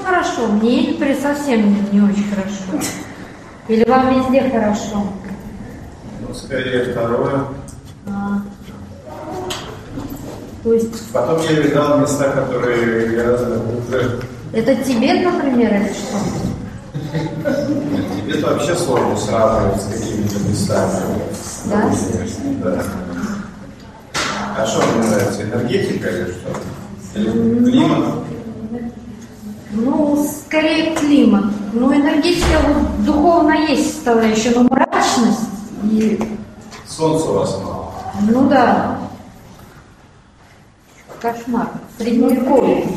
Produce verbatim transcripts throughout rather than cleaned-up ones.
хорошо. Мне, например, совсем не, не очень хорошо. Или вам везде хорошо? Ну, скорее второе. А. То есть... Потом я видал места, которые гораздо хуже. Это Тибет, например, или что? Тибет вообще сложно сравнивать с какими-то местами. Да? Да. А что мне нравится? Энергетика или что? Или климат? Ну, скорее климат. Ну, энергетика вот духовно есть составляющая, но мрачность и... Солнца у вас мало. Ну да. Кошмар. Средневековье.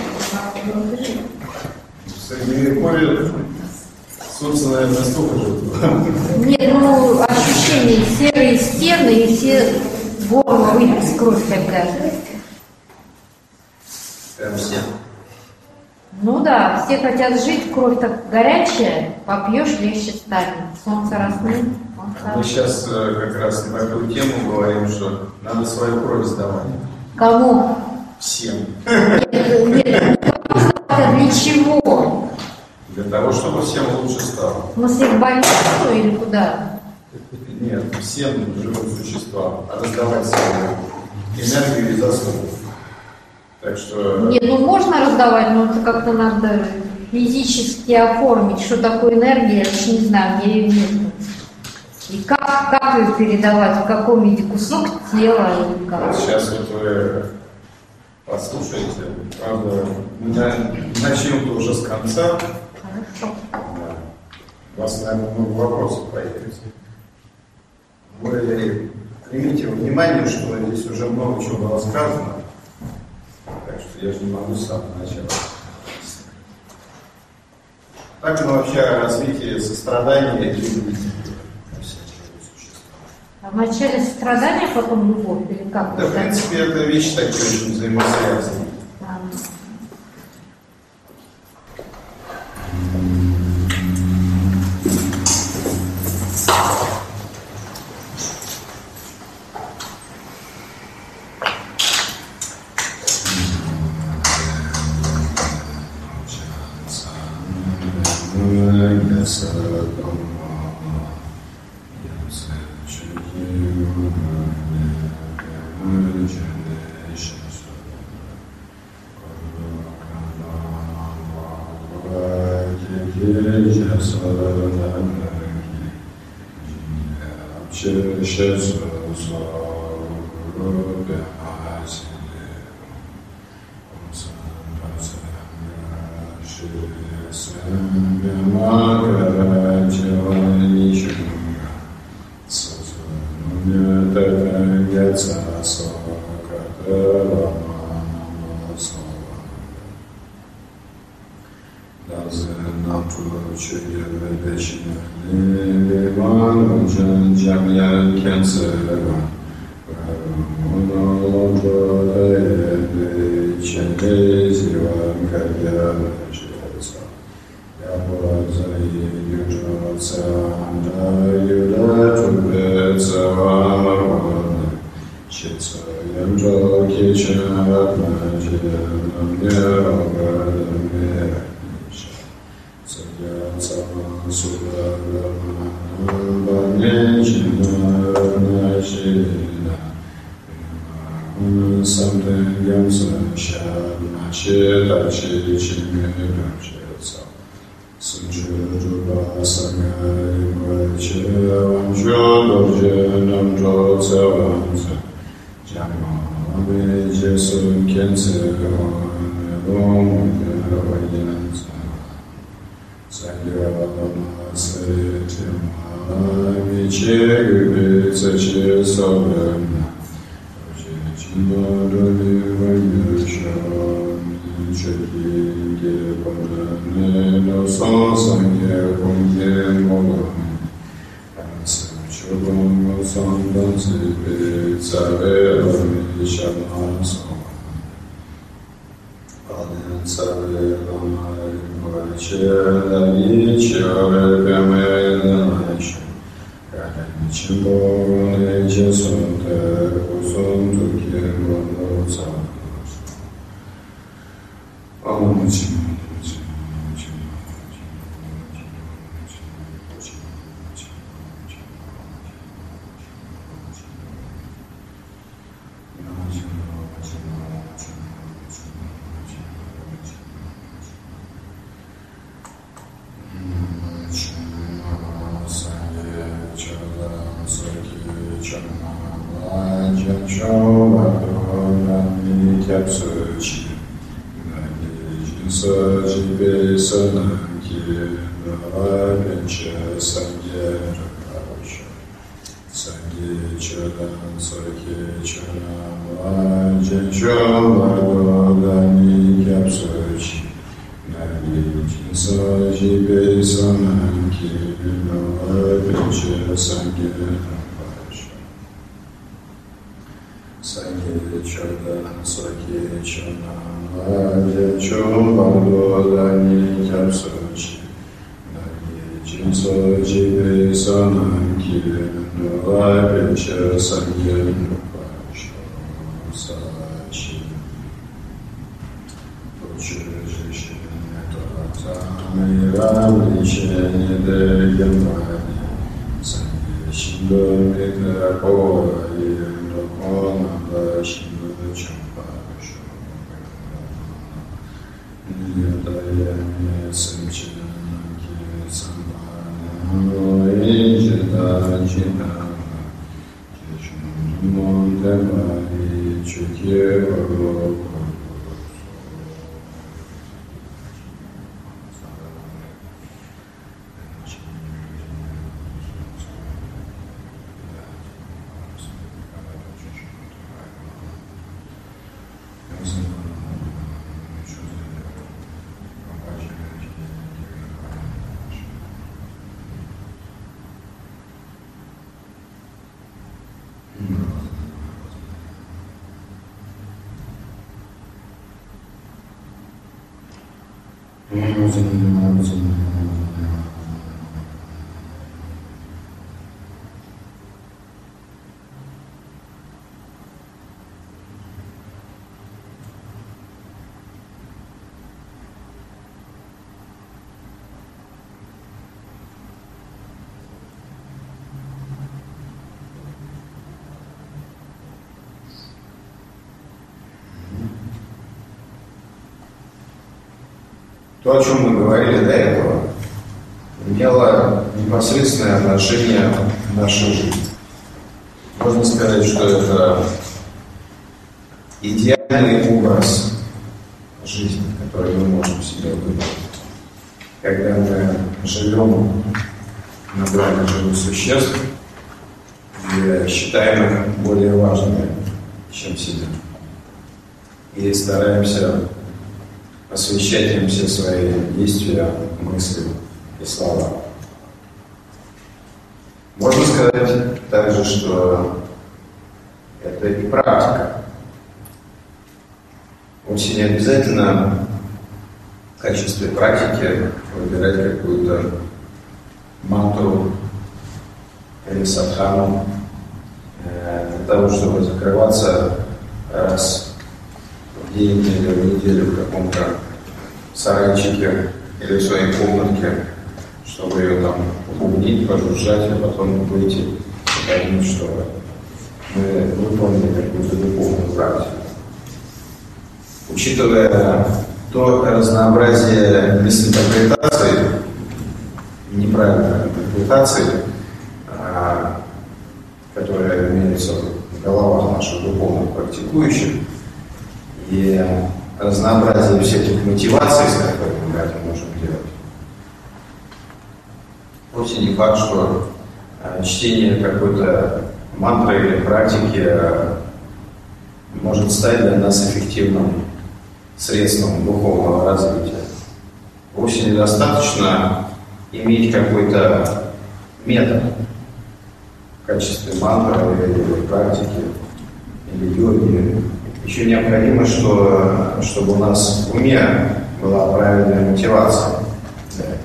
В Средневековье солнце, наверное, столько же. Нет, ну, ощущение, серые стены и все горло выбить, кровь такая. Прям все. Ну да, все хотят жить, кровь так горячая, попьешь, легче станет. Солнце рассмет. Мы сейчас как раз на такую тему говорим, что надо свою кровь сдавать. Кому? Всем. Нет, нет, для чего? Для того, чтобы всем лучше стало. В смысле, в больницу или куда? Нет, всем живым существам. А раздавать свою энергию и заслугу. Так что... Нет, ну можно раздавать, но это как-то надо физически оформить, что такое энергия, я же не знаю, мне ее нет. И как, как ее передавать, в каком виде, кусок тела или как? Сейчас вот вы послушаете, правда, начнем уже с конца. Хорошо. У вас, наверное, много вопросов появится. Вы примите внимание, что здесь уже много чего было сказано. Так что я же не могу с самого начала. Так мы вообще о развитии сострадания и любви. А вначале страдания, потом любовь, или как? Да, в принципе, это вещи такие очень взаимосвязанные. А. Sajibe Sananki Navapencha Sangye Rakavasha Sangye Chadan Sakye Chanam Vajencho Vadodani Kyapsachi Navijin Sajibe Sananki Navapencha Sangye Rakavasha Sangye Chadan Sakye Chanam Vajencho Vadodani Kyapsachi Navijin Sajibe Sananki Navapencha Sangye Rakavasha Sachi Почережение Тората Мировлечение Дегенвани Сангешиндо Митрапола и Докона Дашиндо Чампашу Нидаями Санчинанки Самбана Инжида Джинана Чечун Демари Чукева То, о чем мы говорили до этого, имело непосредственное отношение к нашей жизни. Можно сказать, что это идеальный образ жизни, который мы можем себе выбрать. Когда мы живем на благо живых существ, и считаем их более важными, чем себя. И стараемся посвящать им все свои действия, мысли и слова. Можно сказать также, что это и практика. Вовсе не обязательно в качестве практики выбирать какую-то мантру или садхану для того, чтобы закрываться раз в день или в неделю в каком-то сарайчике или в своей комнатке, чтобы ее там бубнить, пожужжать, а потом выйти и понять, что мы выполнили какую-то духовную практику. Учитывая то разнообразие мисинтерпретаций, неправильных интерпретаций, которые имеются в головах наших духовных практикующих, и разнообразие всяких мотиваций, с которыми мы это можем делать, вовсе не факт, что чтение какой-то мантры или практики может стать для нас эффективным средством духовного развития. Вовсе недостаточно иметь какой-то метод в качестве мантры или практики, или йоги. Еще необходимо, что, чтобы у нас в уме была правильная мотивация для этого.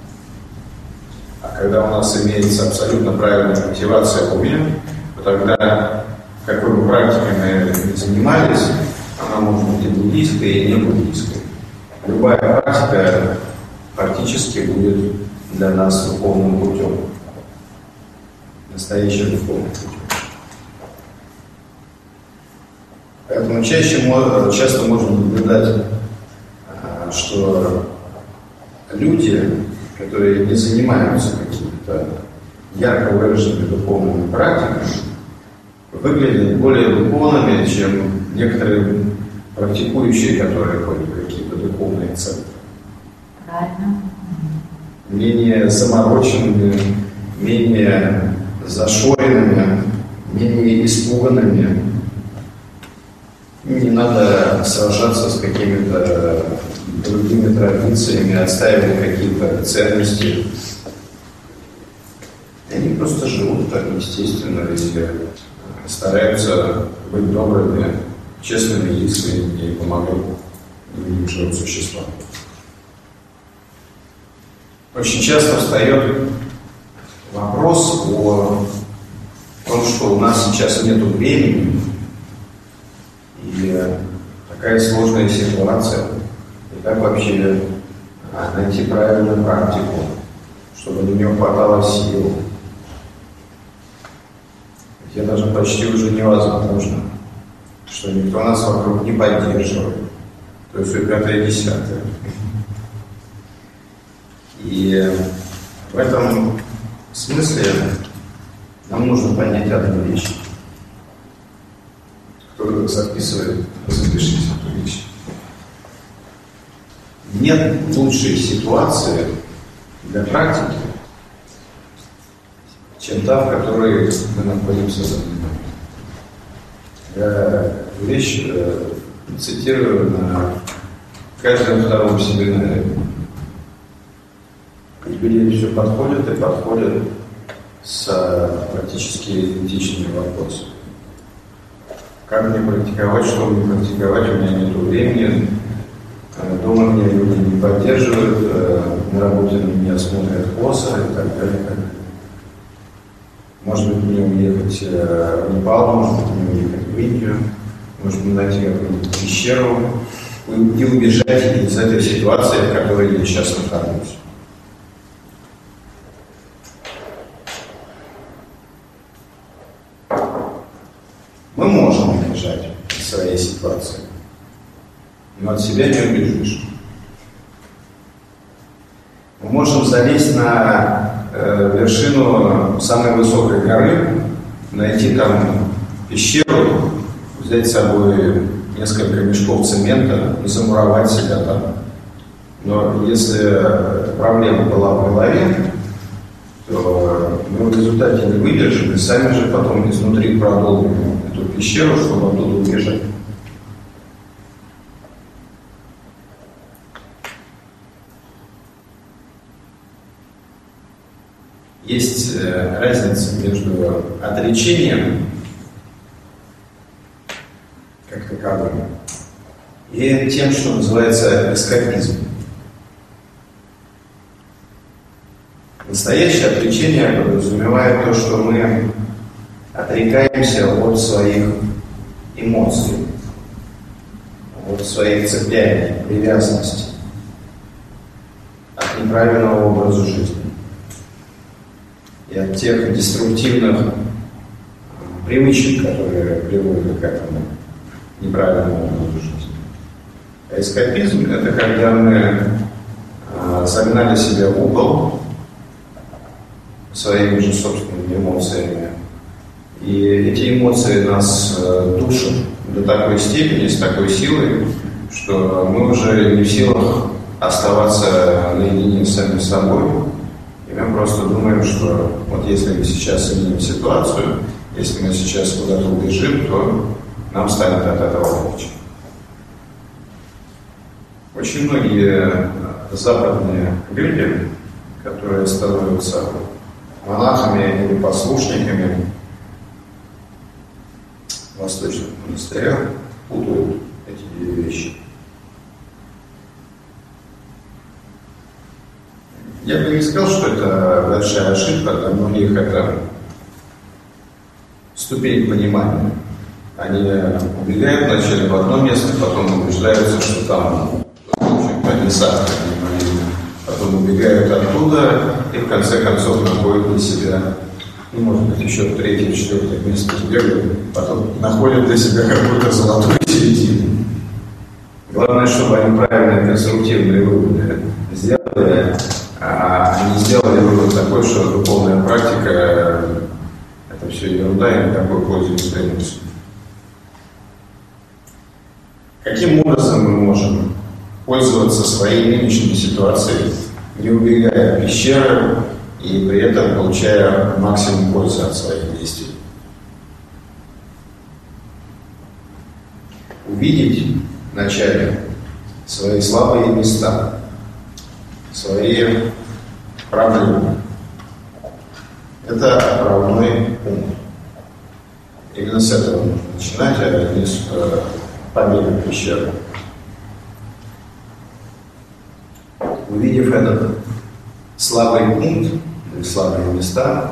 А когда у нас имеется абсолютно правильная мотивация в уме, то тогда, какой бы практикой мы ни занимались, она может быть и буддийской, и не буддийской. Любая практика практически будет для нас духовным путем. Настоящим духовным путем. Поэтому чаще, часто можно наблюдать, что люди, которые не занимаются какими-то ярко выраженными духовными практиками, более духовными, чем некоторые практикующие, которые ходят в какие-то духовные центры. Правильно. Менее замороченными, менее зашоренными, менее испуганными. Не надо сражаться с какими-то другими традициями, отстаивать какие-то ценности. Они просто живут так естественно и стараются быть добрыми, честными, искренними и помогать другим живым существам. Очень часто встает вопрос о том, что у нас сейчас нет времени, и такая сложная ситуация, и как вообще найти правильную практику, чтобы на нее хватало сил. Это даже почти уже невозможно, что никто нас вокруг не поддерживает. То есть и пятое, и десятое. И в этом смысле нам нужно понять одну вещь. Кто записывает, запишите эту вещь. Нет лучшей ситуации для практики, чем та, в которой мы находимся за ним. Я эту вещь э, цитирую на каждом втором семинаре. Люди все подходят и подходят с практически идентичными вопросами. Как мне практиковать, что мне практиковать, у меня нет времени, дома меня люди не поддерживают, на работе на меня смотрят косо и так далее. И так далее. Может быть, мне уехать в Непал, может быть, мне уехать в Индию, может быть, найти какую-нибудь пещеру и убежать из этой ситуации, в которой я сейчас нахожусь. Мы можем убежать из своей ситуации, но от себя не убежишь. Мы можем залезть на э, вершину самой высокой горы, найти там пещеру, взять с собой несколько мешков цемента и замуровать себя там. Но если проблема была в голове, то мы в результате не выдержим и сами же потом изнутри продолжим эту пещеру, чтобы оттуда убежать. Есть разница между отречением как таковым и тем, что называется эскапизм. Настоящее отречение подразумевает то, что мы отрекаемся от своих эмоций, от своих цепляний, привязанностей, от неправильного образа жизни и от тех деструктивных привычек, которые приводят к этому неправильному образу жизни. А эскапизм – это когда мы а, загнали себя в угол своими же собственными эмоциями. И эти эмоции нас э, душат до такой степени, с такой силой, что мы уже не в силах оставаться наедине с самим собой. И мы просто думаем, что вот если мы сейчас изменим ситуацию, если мы сейчас куда-то убежим, то нам станет от этого легче. Очень многие западные люди, которые становятся монахами или послушниками в восточных монастырях, путают эти две вещи. Я бы не сказал, что это большая ошибка, для многих это ступень понимания. Они убегают вначале в одно место, потом убеждаются, что там комиссар, потом убегают оттуда и в конце концов находят для себя, ну, может быть, еще третье, четвертое место сбегают, потом находят для себя какую-то золотую середину. Главное, чтобы они правильные конструктивные выводы сделали, а они сделали вывод такой, что духовная практика – это все ерунда и никакой пользы не приносит. Каким образом мы можем пользоваться своей нынешней ситуацией, не убегая в пещеры и при этом получая максимум пользы от своих действий. Увидеть вначале свои слабые места, свои проблемы. Это отправной пункт. Именно с этого нужно начинать, а не с э, побега пещеры. Увидев этот слабый пункт, или слабые места,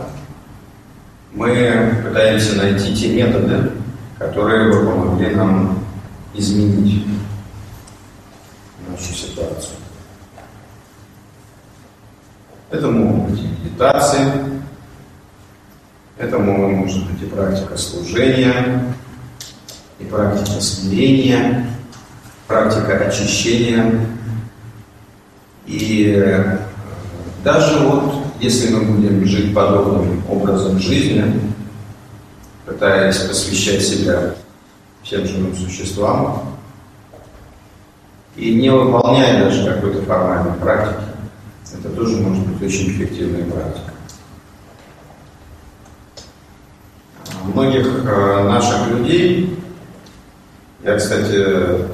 мы пытаемся найти те методы, которые бы помогли нам изменить нашу ситуацию. Это могут быть и медитации, это может быть и практика служения, и практика смирения, практика очищения. И даже вот если мы будем жить подобным образом жизни, пытаясь посвящать себя всем живым существам, и не выполняя даже какой-то формальной практики, это тоже может быть очень эффективная практика. Многих э, наших людей, я, кстати, э,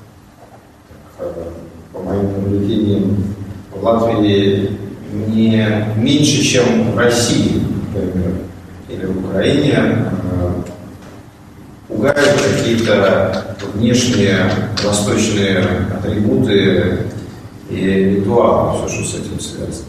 по моим наблюдениям, в Латвии не меньше, чем в России, например, или в Украине, э, пугают какие-то внешние восточные атрибуты и ритуалы, все, что с этим связано.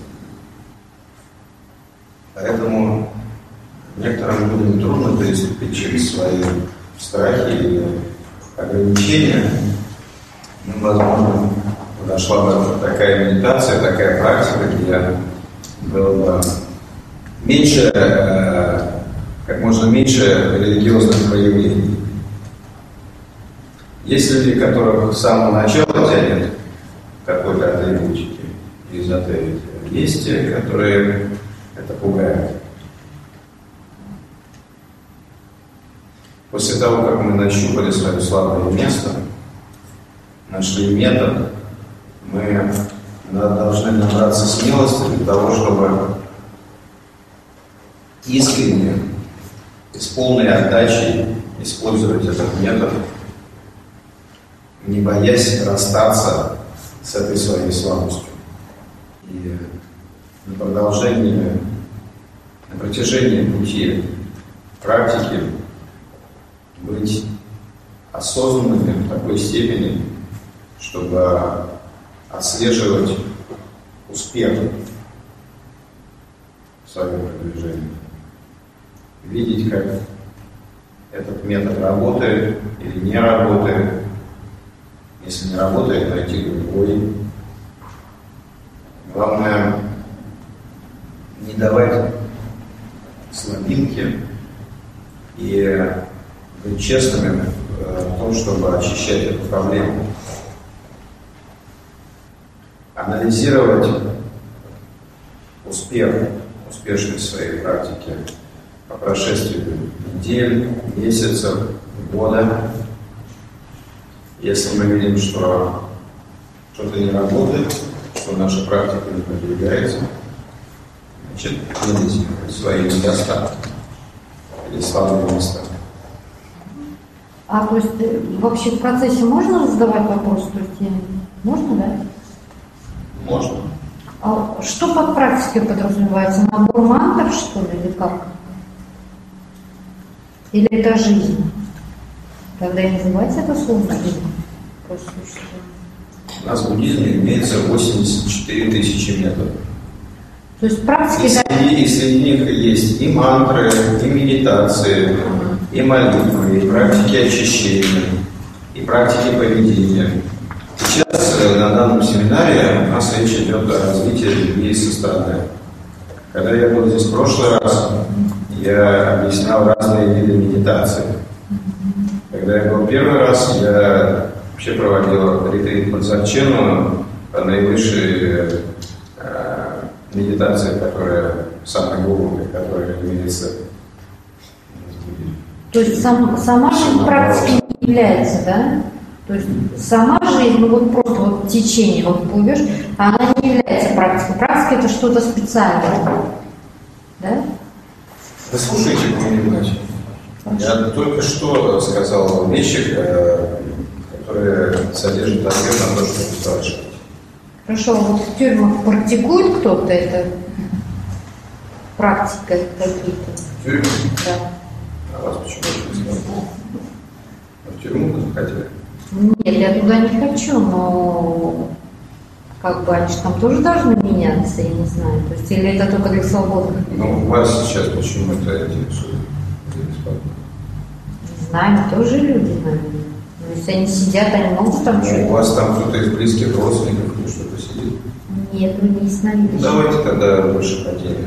Поэтому некоторым людям трудно переступить через свои страхи и ограничения. Ну, возможно, подошла бы такая медитация, такая практика, где было бы меньше, как можно меньше религиозных проявлений. Есть люди, которых с самого начала тянет какой-то атрибутики, эзотерики. Есть те, которые это пугают. После того, как мы нащупали свое слабое место, нашли метод, мы должны набраться смелости для того, чтобы искренне и с полной отдачей использовать этот метод, не боясь расстаться с этой своей слабостью. И на продолжении, на протяжении пути практики быть осознанными в такой степени, чтобы отслеживать успех в своем продвижении. Видеть, как этот метод работает или не работает. Если не работает, найти другой. Главное, не давать слабинки и быть честными в том, чтобы очищать эту проблему. Анализировать успех, успешность своей практики по прошествии недель, месяцев, года. Если мы видим, что что-то не работает, что наша практика не продвигается, значит, анализировать свои недостатки или слабые места. А то есть вообще в процессе можно задавать вопрос? То есть можно, да? Можно. А что под практикой подразумевается? Набор мантр, что ли, или как? Или это жизнь? Тогда и называется это слово жизнь. Просто что? У нас в буддизме имеется восемьдесят четыре тысячи методов. То есть практики... И среди, и среди них есть и мантры, и медитации, и молитвы, и практики очищения, и практики поведения. Сейчас на данном семинаре у нас речь идет о развитии любви и сострадания. Когда я был здесь в прошлый раз, я объяснял разные виды медитации. Когда я был первый раз, я вообще проводил ретрит под Дзогчену по наивысшей э, медитации, которая самая глубокая, которая имеется. То есть сам, сама практика не является, да? То есть сама жизнь, ну вот просто вот течение, вот плывешь, она не является практикой. Практика это что-то специальное. Да? Да слушайте, понимаете. Я только что сказал вещи, которые содержат ответ на то, что вы спрашиваете. Хорошо, вот в тюрьмах практикует кто-то это? Практика какие-то? В тюрьме? Да. А вас почему не сказали? В тюрьму вы захотели? Нет, я туда не хочу, но как бы они же там тоже должны меняться, я не знаю. То есть, или это только для свободных? Ну, вас сейчас почему это интересует? Не знаю, мы тоже люди, наверное. Но если они сидят, они могут там Ну, что-то... у вас там кто-то из близких родственников или что-то сидит? Нет, вы не с нами. Ну, давайте тогда больше по теме.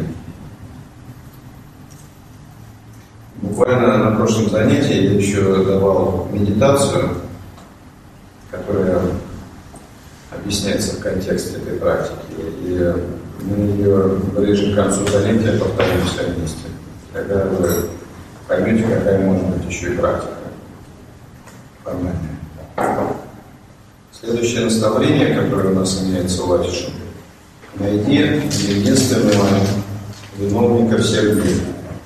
Буквально на прошлом занятии я еще давал медитацию, которая объясняется в контексте этой практики. И мы ее ближе к концу занятия повторим все вместе. Тогда вы поймете, какая может быть еще и практика формальная. Следующее наставление, которое у нас имеется у Латиши: найди единственного виновника всех бед.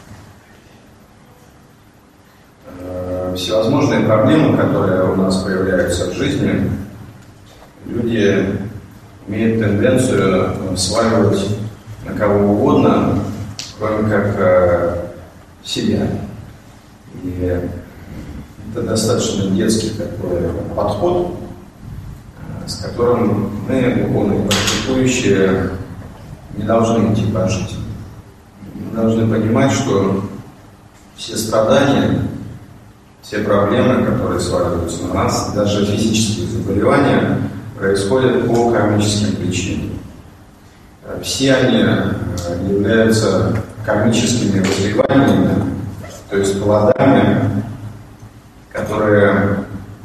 Всевозможные проблемы, которые у нас появляются в жизни, люди имеют тенденцию сваливать на кого угодно, кроме как э, себя. И это достаточно детский такой подход, с которым мы, духовные практикующие, не должны идти по жизни. Мы должны понимать, что все страдания, все проблемы, которые сваливаются на нас, даже физические заболевания, происходят по кармическим причинам. Все они являются кармическими возливаниями, то есть плодами, которые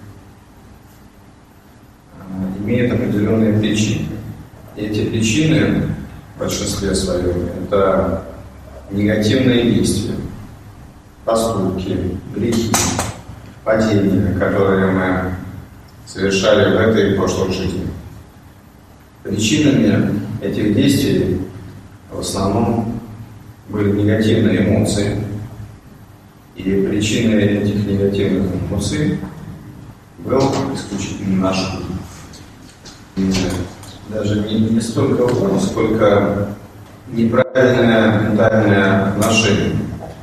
имеют определенные причины. И эти причины в большинстве своем это негативные действия, поступки, грехи, падения, которые мы совершали в этой и прошлой жизни. Причинами этих действий в основном были негативные эмоции. И причиной этих негативных эмоций был исключительно наш ум. Даже не, не столько ум, сколько неправильное ментальное отношение.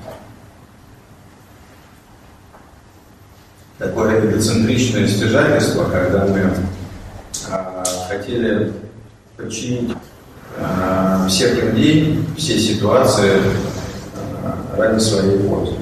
Такое эгоцентричное стяжательство, когда мы а, хотели подчинить а, всех людей, все ситуации а, ради своей пользы.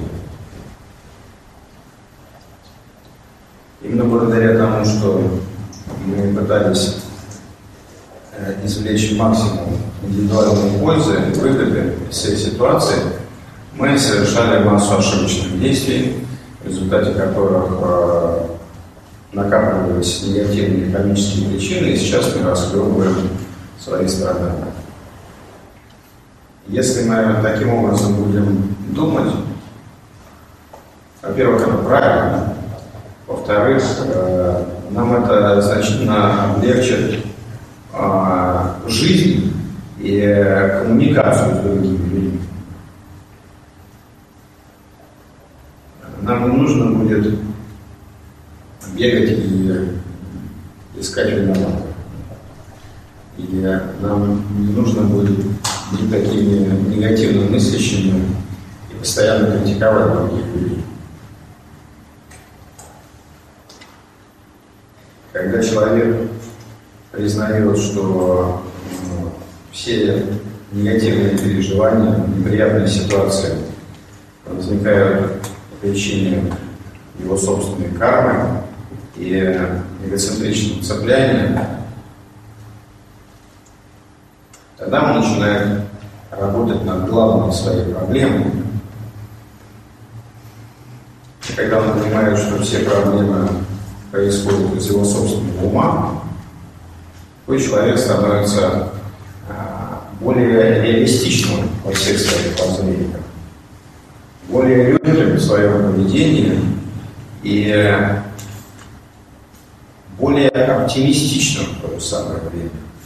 Именно благодаря тому, что мы пытались извлечь максимум индивидуальной пользы и выгоды из всей ситуации, мы совершали массу ошибочных действий, в результате которых э, накапливались негативные экономические причины, и сейчас мы расхлебываем свои страдания. Если мы таким образом будем думать, во-первых, это правильно, во-вторых, э, нам это значительно облегчит э, жизнь и коммуникацию с другими людьми. Нам не нужно будет бегать и искать виноватых. И нам не нужно будет быть такими негативно мыслящими и постоянно критиковать других людей. Когда человек признает, что ну, все негативные переживания, неприятные ситуации возникают по причине его собственной кармы и эгоцентричного цепляния, тогда он начинает работать над главной своей проблемой. И когда он понимает, что все проблемы происходят из его собственного ума, такой человек становится более реалистичным во всех своих воззрениях, более легким в своем поведении и более оптимистичным в то же самое время.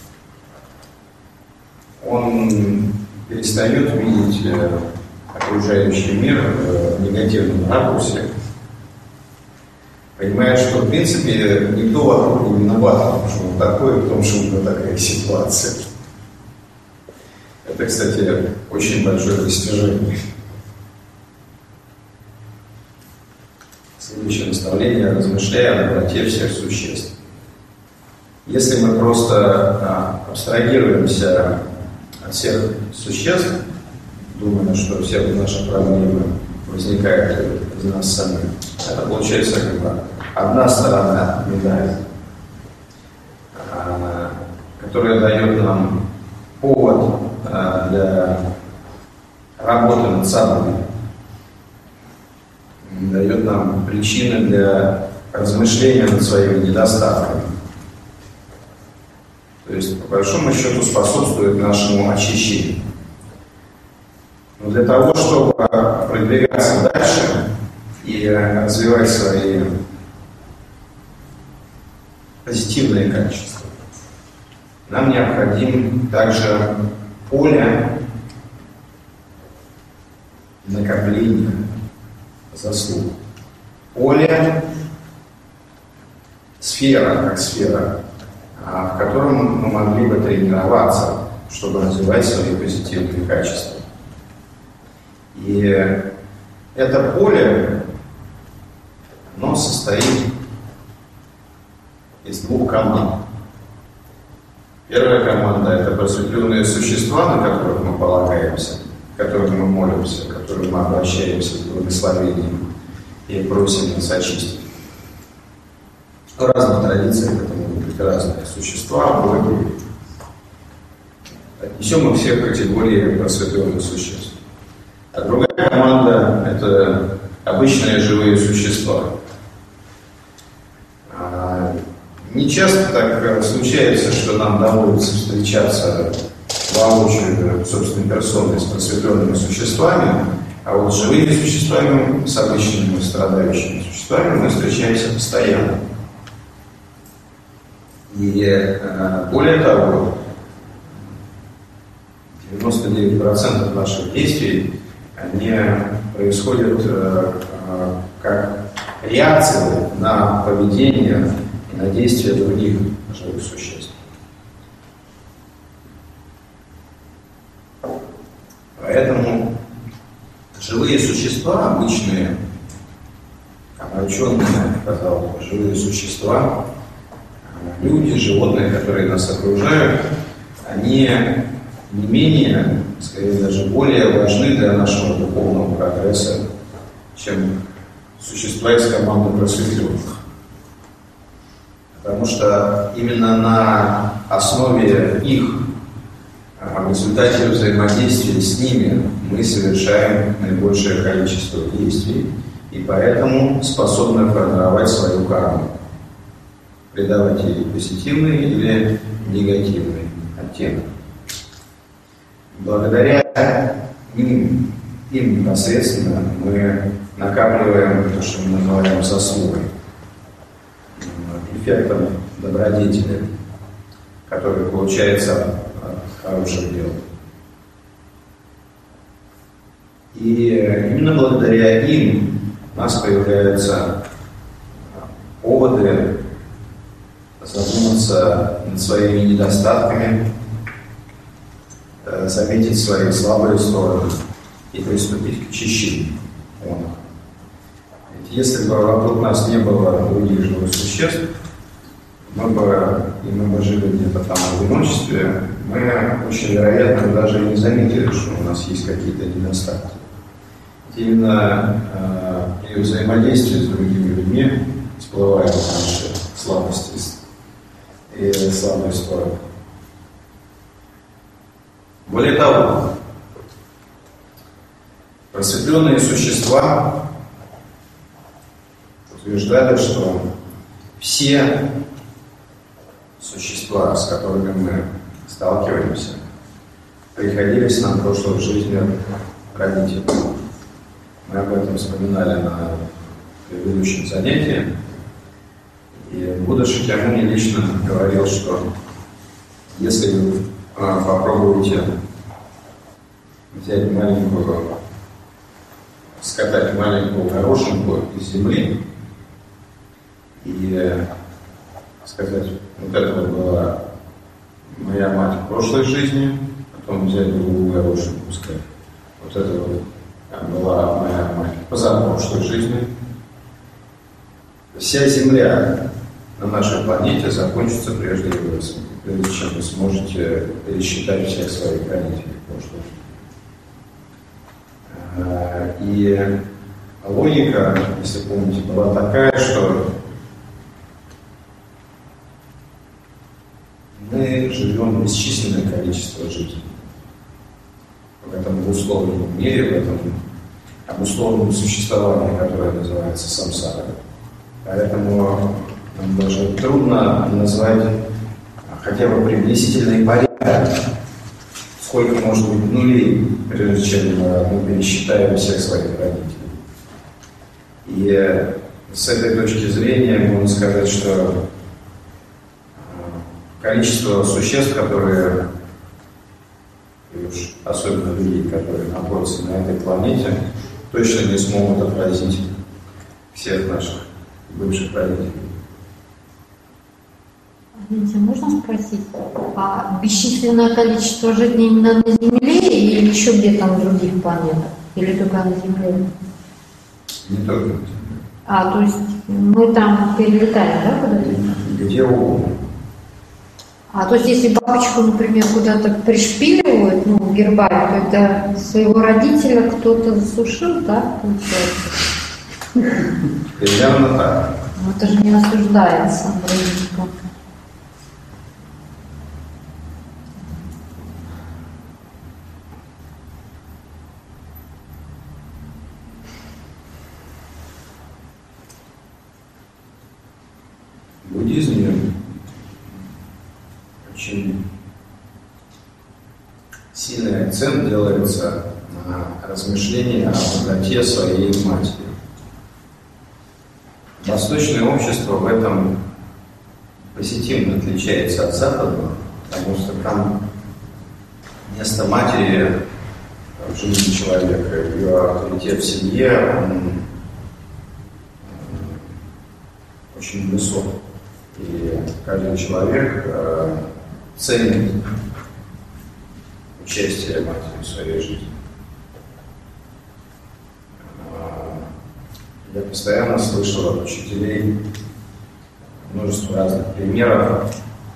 Он перестает видеть окружающий мир в негативном ракурсе, понимает, что в принципе никто вокруг не виноват, потому что он такой, в том, что у него такая ситуация. Это, кстати, очень большое достижение. Следующее наставление: размышляя о доброте всех существ. Если мы просто а, абстрагируемся от всех существ, думая, что все наши проблемы возникают из нас самих, это получается как бы одна сторона медали, а, которая дает нам повод а, для работы над собой, дает нам причины для размышления над своими недостатками. То есть, по большому счету, способствует нашему очищению. Но для того, чтобы продвигаться дальше и развивать свои позитивные качества, нам необходим также поле накопления заслуг. Поле, сфера, как сфера, в котором мы могли бы тренироваться, чтобы развивать свои позитивные качества. И это поле, оно состоит из двух команд. Первая команда – это просветленные существа, на которых мы полагаемся, которым мы молимся, которым мы обращаемся с благословением и просим нас очистить. В разных традициях это могут быть разные существа, боги. Отнесем мы всех категории просветленных существ. А другая команда – это обычные живые существа. Не часто так случается, что нам доводится встречаться воочию, собственной персоной с просветленными существами, а вот с живыми существами, с обычными страдающими существами мы встречаемся постоянно. И более того, девяносто девять процентов наших действий, они происходят как реакция на поведение и на действия других живых существ. Поэтому живые существа, обычные, омраченные, казалось бы, живые существа, люди, животные, которые нас окружают, они не менее, скорее даже более важны для нашего духовного прогресса, чем существа из команды просветленных. Потому что именно на основе их, в результате взаимодействия с ними, мы совершаем наибольшее количество действий и поэтому способны формировать свою карму, придавать ей позитивный или негативный оттенок. Благодаря им, им непосредственно мы накапливаем то, что мы называем заслугой, эффектом добродетели, который получается от хороших дел. И именно благодаря им у нас появляются поводы задуматься над своими недостатками, заметить свои слабые стороны и приступить к очищению. Если бы вокруг нас не было других живых существ, мы бы, и мы бы жили где-то там в одиночестве, мы очень вероятно даже и не заметили, что у нас есть какие-то недостатки. Именно э, при взаимодействии с другими людьми всплывают наши слабости и слабые стороны. Более того, просветленные существа утверждали, что все существа, с которыми мы сталкиваемся, приходились нам в прошлой жизни родителями. Мы об этом вспоминали на предыдущем занятии. И Будда Шакьямуни лично говорил, что если вы а, попробуете взять маленькую, скатать маленькую горошинку из земли и сказать, вот это вот была моя мать в прошлой жизни, потом взять другую горошинку и сказать, вот это вот была моя мать в позапрошлой жизни, вся Земля на нашей планете закончится прежде, прежде чем вы сможете пересчитать всех своих родителей в прошлой жизни. И логика, если помните, была такая, что мы живем бесчисленное количество жизней в этом обусловленном мире, в этом обусловленном существовании, которое называется самсара. Поэтому нам даже трудно назвать хотя бы приблизительный порядок, сколько может быть нулей, прежде чем мы пересчитаем всех своих родителей. И с этой точки зрения можно сказать, что количество существ, которые, и уж особенно людей, которые находятся на этой планете, точно не смогут отразить всех наших бывших родителей. Извините, можно спросить, а бесчисленное количество жизней именно на Земле или еще где-то на других планетах? Или только на Земле? Не только на Земле. А, то есть мы там перелетаем, да, куда-то? Где угодно. А то есть если бабочку, например, куда-то пришпиливают, ну, в гербарий, то это своего родителя кто-то засушил, да, получается? Примерно так. Но это же не осуждается вроде как. В буддизме очень сильный акцент делается на размышления о доброте своей матери. Восточное общество в этом позитивно отличается от западного, потому что там место матери в жизни человека, ее авторитет в семье, он очень высок. И каждый человек э, ценит участие матери в своей жизни. Э, я постоянно слышал от учителей множество разных примеров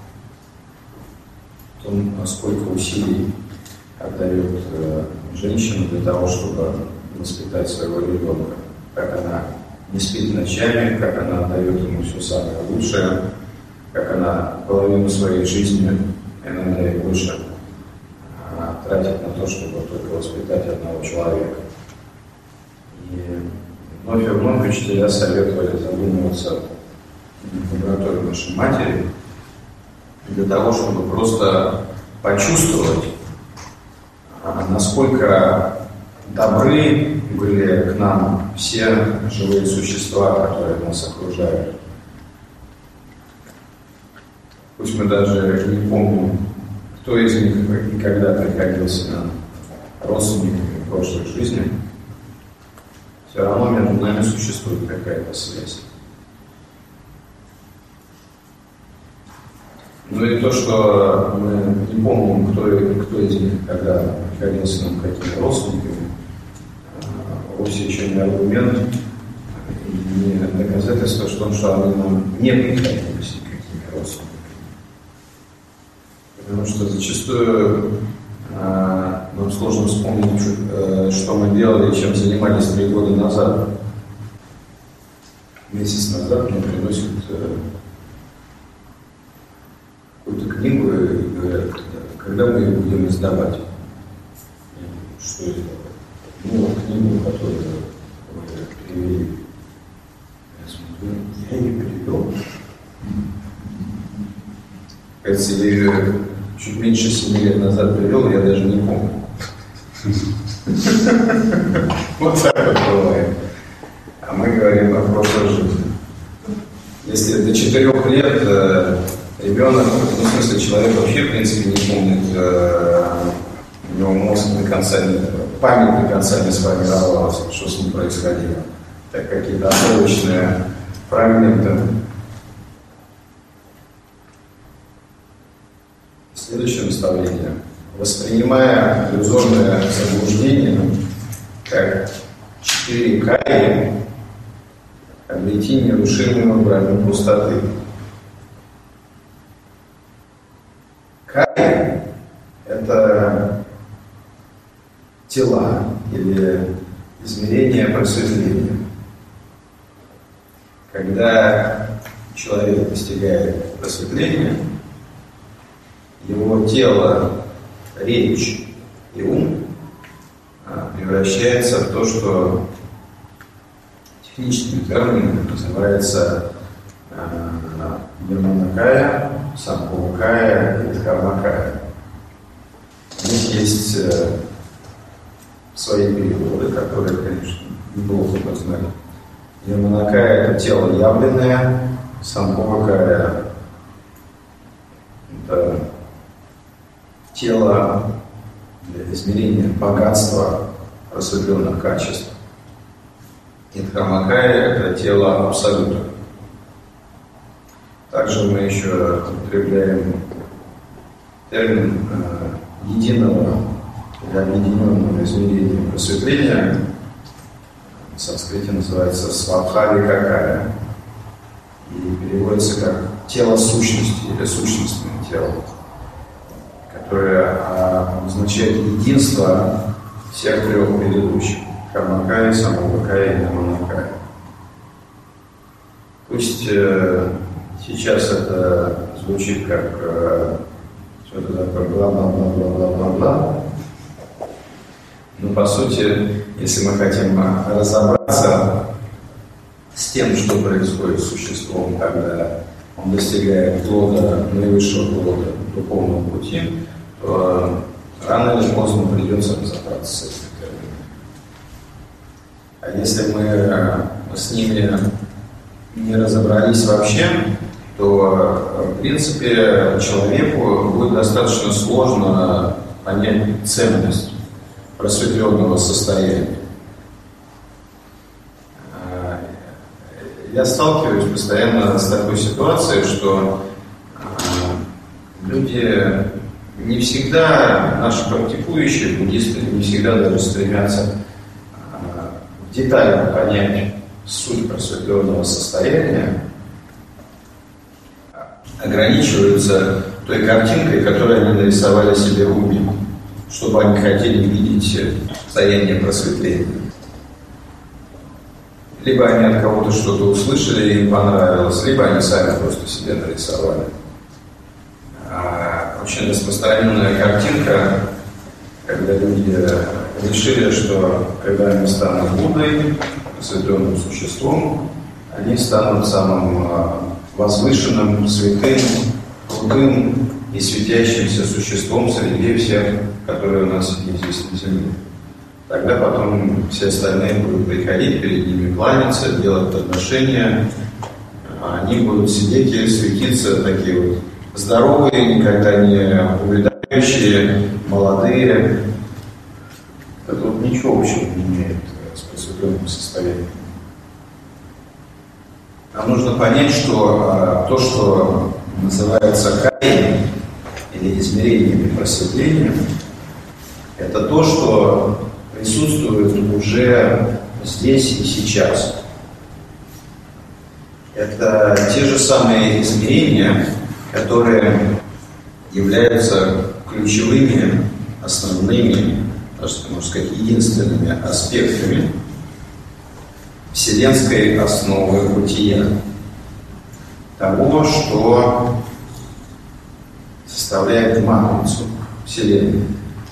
о том, насколько усилий отдает э, женщина для того, чтобы воспитать своего ребенка, как она не спит ночами, как она отдает ему все самое лучшее, как она половину своей жизни, иногда и больше, тратит на то, чтобы только воспитать одного человека. И вновь и вновь учителя советовали задумываться над добротой нашей матери для того, чтобы просто почувствовать, насколько добры были к нам все живые существа, которые нас окружают. Пусть мы даже не помним, кто из них и когда приходился нам родственниками в прошлой жизни, все равно между нами существует какая-то связь. Ну и то, что мы не помним, кто, кто из них когда приходился нам какими-то родственниками, вовсе еще не аргумент, не доказательство в том, что они нам не приходились никакими родственниками. Потому что зачастую э, нам сложно вспомнить, э, что мы делали, чем занимались три года назад. Месяц назад мне приносят э, какую-то книгу и говорят, когда мы ее будем издавать. Что это? Ну, книгу, которую вы перевели. Я смотрю, я ее перевел. Кажется, я ее чуть меньше семи лет назад перевел, я даже не помню. Вот так вот бывает. А мы говорим о прошлой жизни. Если до четырех лет э, ребенок, ну, в смысле, человек вообще, в принципе, не помнит, э, у него мозг до конца не, память до конца не сформировалась, что с ним происходило. Так какие-то отрывочные фрагменты. Следующее наставление. Воспринимая иллюзорное заблуждение как четыре каи, обрети нерушимую броню пустоты. Каи – это тела или измерение просветления. Когда человек достигает просветления, его тело, речь и ум превращается в то, что техническими терминами называется нирманакая, самбхавакая и дхармакая. У них есть свои переводы, которые, конечно, неплохо познать. Нирманакая – это тело явленное, самбхавакая – это тело для измерения богатства просветленных качеств. И дхармакая – это тело абсолюта. Также мы еще употребляем термин э, единого или объединенного измерения просветления. В санскрите называется свабхавикакая. И переводится как тело сущности или сущностное тело, которое означает единство всех трех предыдущих. Дхармакая, самбхавакая и нирманакая. Пусть э, сейчас это звучит как э, что-то такое бла-бла-бла-бла-бла-бла-бла, но по сути, если мы хотим разобраться с тем, что происходит с существом, когда он достигает плода, наивысшего плода духовного пути, то рано или поздно придется разобраться с этим термином. А если мы с ними не разобрались вообще, то, в принципе, человеку будет достаточно сложно понять ценность просветленного состояния. Я сталкиваюсь постоянно с такой ситуацией, что люди не всегда, наши практикующие буддисты, не всегда даже стремятся в деталях понять суть просветленного состояния, ограничиваются той картинкой, которую они нарисовали себе в уме, чтобы они хотели видеть состояние просветления. Либо они от кого-то что-то услышали и им понравилось, либо они сами просто себе нарисовали. А очень распространенная картинка, когда люди решили, что когда они станут Буддой, просветленным существом, они станут самым возвышенным, святым, крутым и светящимся существом среди всех, которые у нас есть здесь на Земле. Тогда потом все остальные будут приходить, перед ними кланяться, делать подношения. Они будут сидеть и светиться, такие вот здоровые, никогда не увядающие, молодые. Это вот ничего общего не имеет с просветленным состоянием. Нам нужно понять, что а, то, что называется кай или измерением просветления, это то, что присутствует уже здесь и сейчас. Это те же самые измерения, которые являются ключевыми, основными, даже, можно сказать, единственными аспектами вселенской основы бытия. Того, что составляет матрицу Вселенной.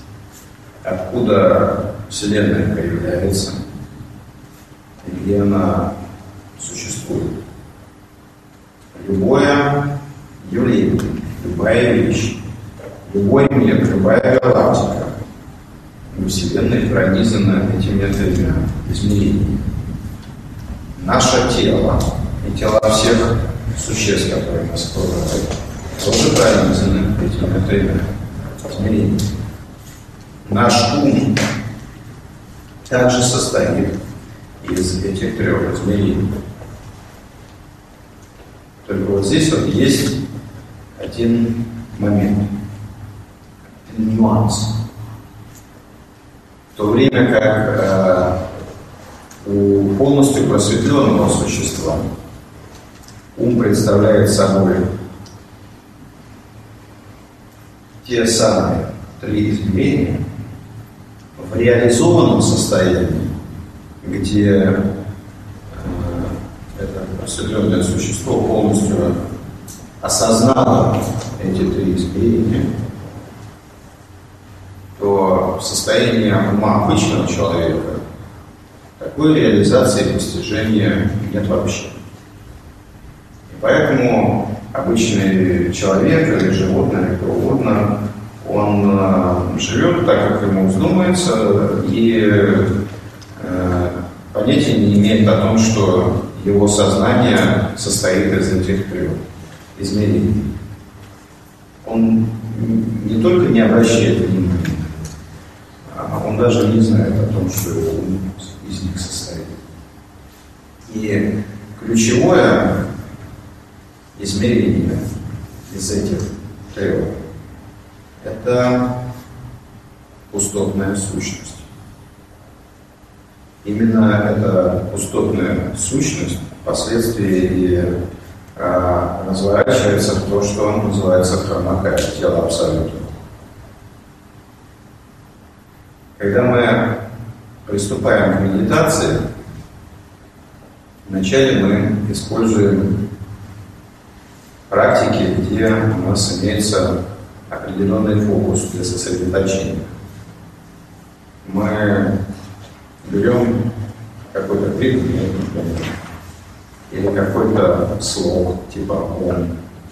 Откуда Вселенная появляется и где она существует. Любое явление, любая вещь, любой мир, любая галактика в Вселенной пронизана этими тремя измерениями. Наше тело и тела всех существ, которые нас окружают, тоже правильно заняты этими тремя измерениями. Наш ум также состоит из этих трех измерений. Только вот здесь вот есть один момент, один нюанс. В то время как э, у полностью просветленного существа ум представляет собой те самые три измерения, в реализованном состоянии, где э, это просветленное существо полностью осознало эти три измерения, то в состоянии ума обычного человека такой реализации и постижения нет вообще. И поэтому обычный человек или животное, или кто угодно, он э, живет так, как ему вздумается, и э, понятия не имеет о том, что его сознание состоит из этих трех измерений. Он не только не обращает внимания, а он даже не знает о том, что его ум из них состоит. И ключевое измерение из этих трех — это пустотная сущность. Именно эта пустотная сущность впоследствии и а, разворачивается в то, что называется хромакая, тело абсолюта. Когда мы приступаем к медитации, вначале мы используем практики, где у нас имеется определенный фокус для сосредоточения. Мы берем какой-то предмет, например, или какой-то слог типа «Ом»,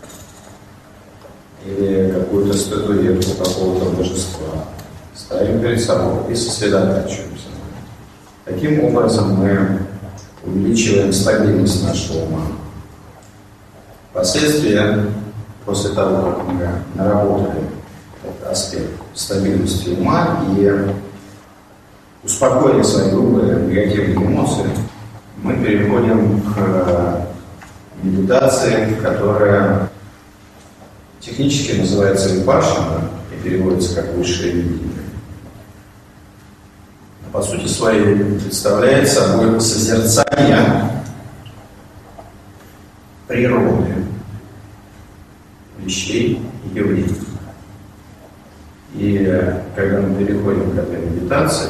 или какую-то статуэтку какого-то божества, ставим перед собой и сосредотачиваемся. Таким образом мы увеличиваем стабильность нашего ума. Впоследствии, после того, как мы наработали этот аспект стабильности ума и успокоили свои грубые негативные эмоции, мы переходим к медитации, которая технически называется випашана и переводится как высшее видение. По сути своей представляет собой созерцание природы, вещей и явлений. И когда мы переходим к этой медитации,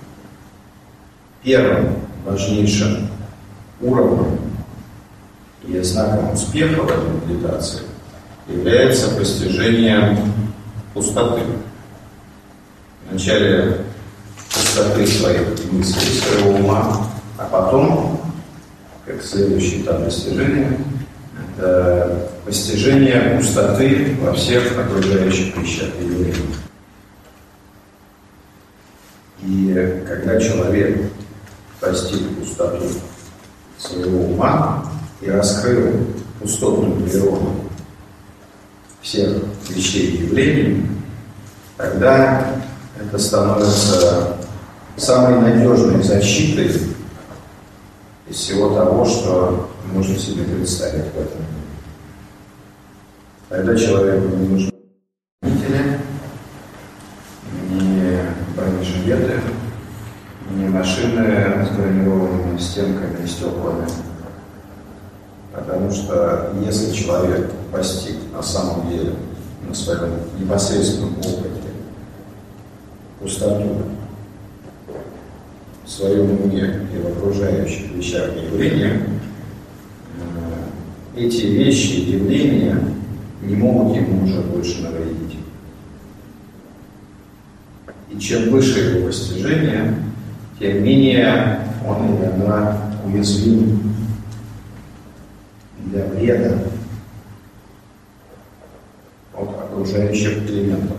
первым важнейшим уровнем и знаком успеха в этой медитации является постижение пустоты. Вначале пустоты своих мыслей, своего ума, а потом, как следующий этап достижения, это постижение пустоты во всех окружающих вещах и явлениях. И когда человек постиг пустоту своего ума и раскрыл пустотную природу всех вещей и явлений, тогда это становится самой надежной защитой из всего того, что можно себе представить в этом мире. Тогда человеку не нужны ни ни бронежилеты, ни машины с бронированными стенками и стеклами. Потому что если человек постиг на самом деле, на своем непосредственном опыте, пустоту в своем уме и в окружающих вещах и явлениях, эти вещи и явления не могут ему уже больше навредить. И чем выше его постижение, тем менее он или она уязвим для вреда от окружающих элементов.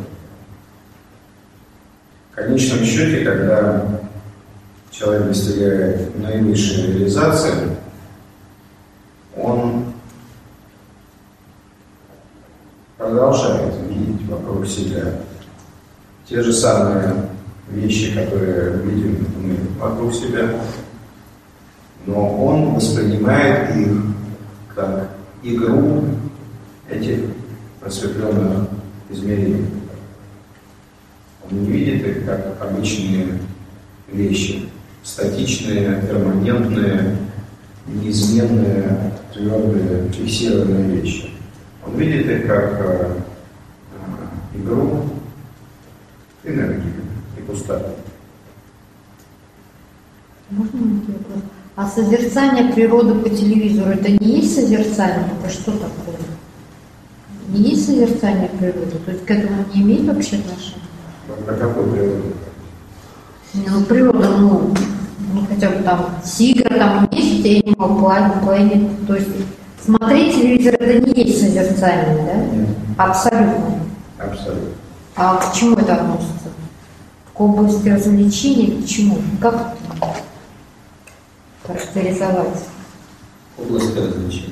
В конечном счете, когда человек достигает наивысшей реализации, он продолжает видеть вокруг себя те же самые вещи, которые видим мы вокруг себя, но он воспринимает их как игру этих просветленных измерений. Он не видит их как обычные вещи, статичные, перманентные, неизменные, твердые, фиксированные вещи. Он видит их как э, игру энергии и пустоту. Можно маленький вопрос? А созерцание природы по телевизору — это не есть созерцание? Это что такое? Не есть созерцание природы? То есть к этому не имеет вообще отношения? Про какую природу? Не, ну природа, ну, ну хотя бы там тигр, там есть Animal Planet, то есть смотреть телевизор — это не есть созерцание, да? Нет. Абсолютно. Абсолютно. А к чему это относится? К области развлечений, к чему? Как это характеризовать? Область развлечений.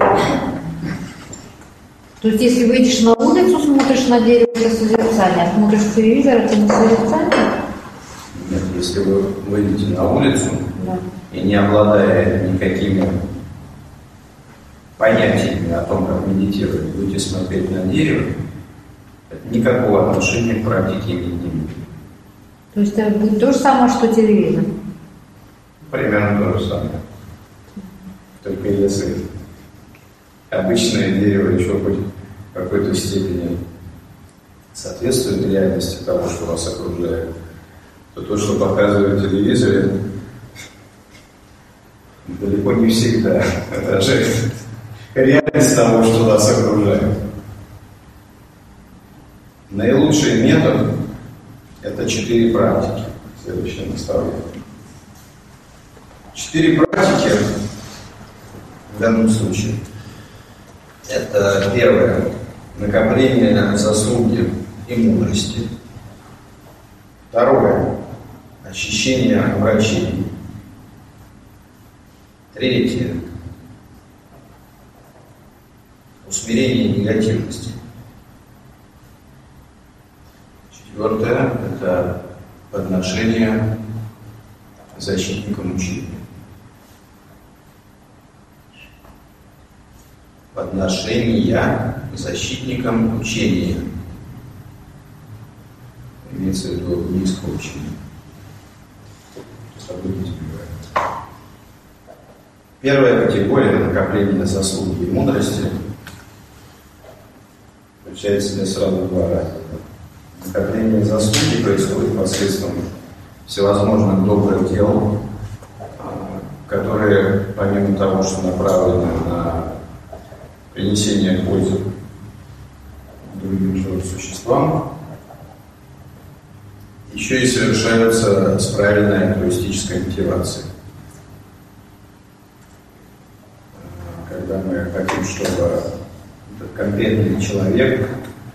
То есть если выйдешь на улицу, смотришь на дерево — это созерцание, а смотришь в телевизор — это не созерцание? Нет, если вы выйдете на улицу, Да. и не обладая никакими понятиями о том, как медитировать, будете смотреть на дерево, это никакого отношения к практике не имеет. То есть это будет то же самое, что телевизор? Примерно то же самое. Только если обычное дерево еще хоть в какой-то степени соответствует реальности того, что вас окружает, то то, что показывают в телевизоре, далеко не всегда отражает реальность того, что нас окружает. Наилучший метод – это четыре практики. Следующее наставление. Четыре практики в данном случае. Это первое – накопление заслуги и мудрости. Второе – очищение обращений. Третье – усмирение негативности. Четвертое – это подношение защитникам учения. Подношения защитникам учения. Имеется в виду буддийского учения. Первая категория накопления заслуги и мудрости включает в себя сразу два раза. Накопление заслуги происходит посредством всевозможных добрых дел, которые, помимо того, что направлены на принесение пользы другим живым существам, еще и совершаются с правильной альтруистической мотивацией. Когда мы хотим, чтобы этот конкретный человек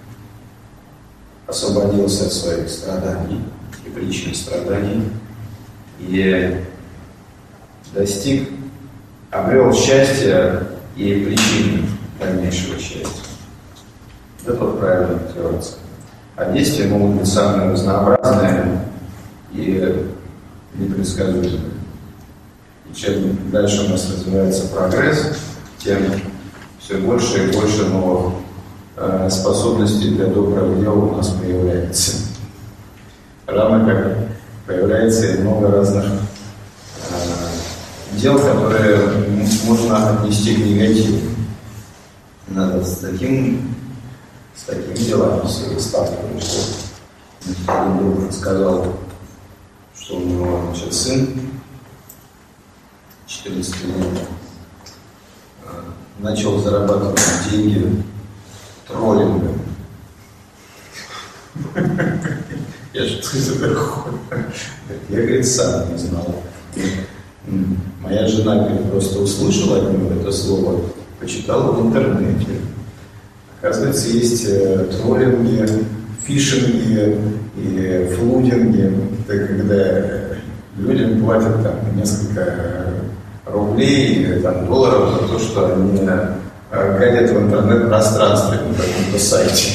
освободился от своих страданий и причин страданий и достиг, обрел счастье и причины дальнейшего счастья. Это вот правильная мотивация. А действия могут быть самые разнообразные и непредсказуемые. И чем дальше у нас развивается прогресс, тем все больше и больше новых э, способностей для доброго дела у нас появляется. Равно как появляется и много разных э, дел, которые можно отнести к негативу. Надо с таким, с такими делами себе сталкиваться. Один друг сказал, что у него, значит, сын четырнадцати лет начал зарабатывать деньги троллингом. Я же что такое? Я, говорит, сам не знал. Моя жена, говорит, просто услышала от него это слово, почитала в интернете. Оказывается, есть троллинги, фишинги и флудинги. Это когда людям платят там несколько рублей, там, долларов за то, что они гадят в интернет-пространстве на каком-то сайте.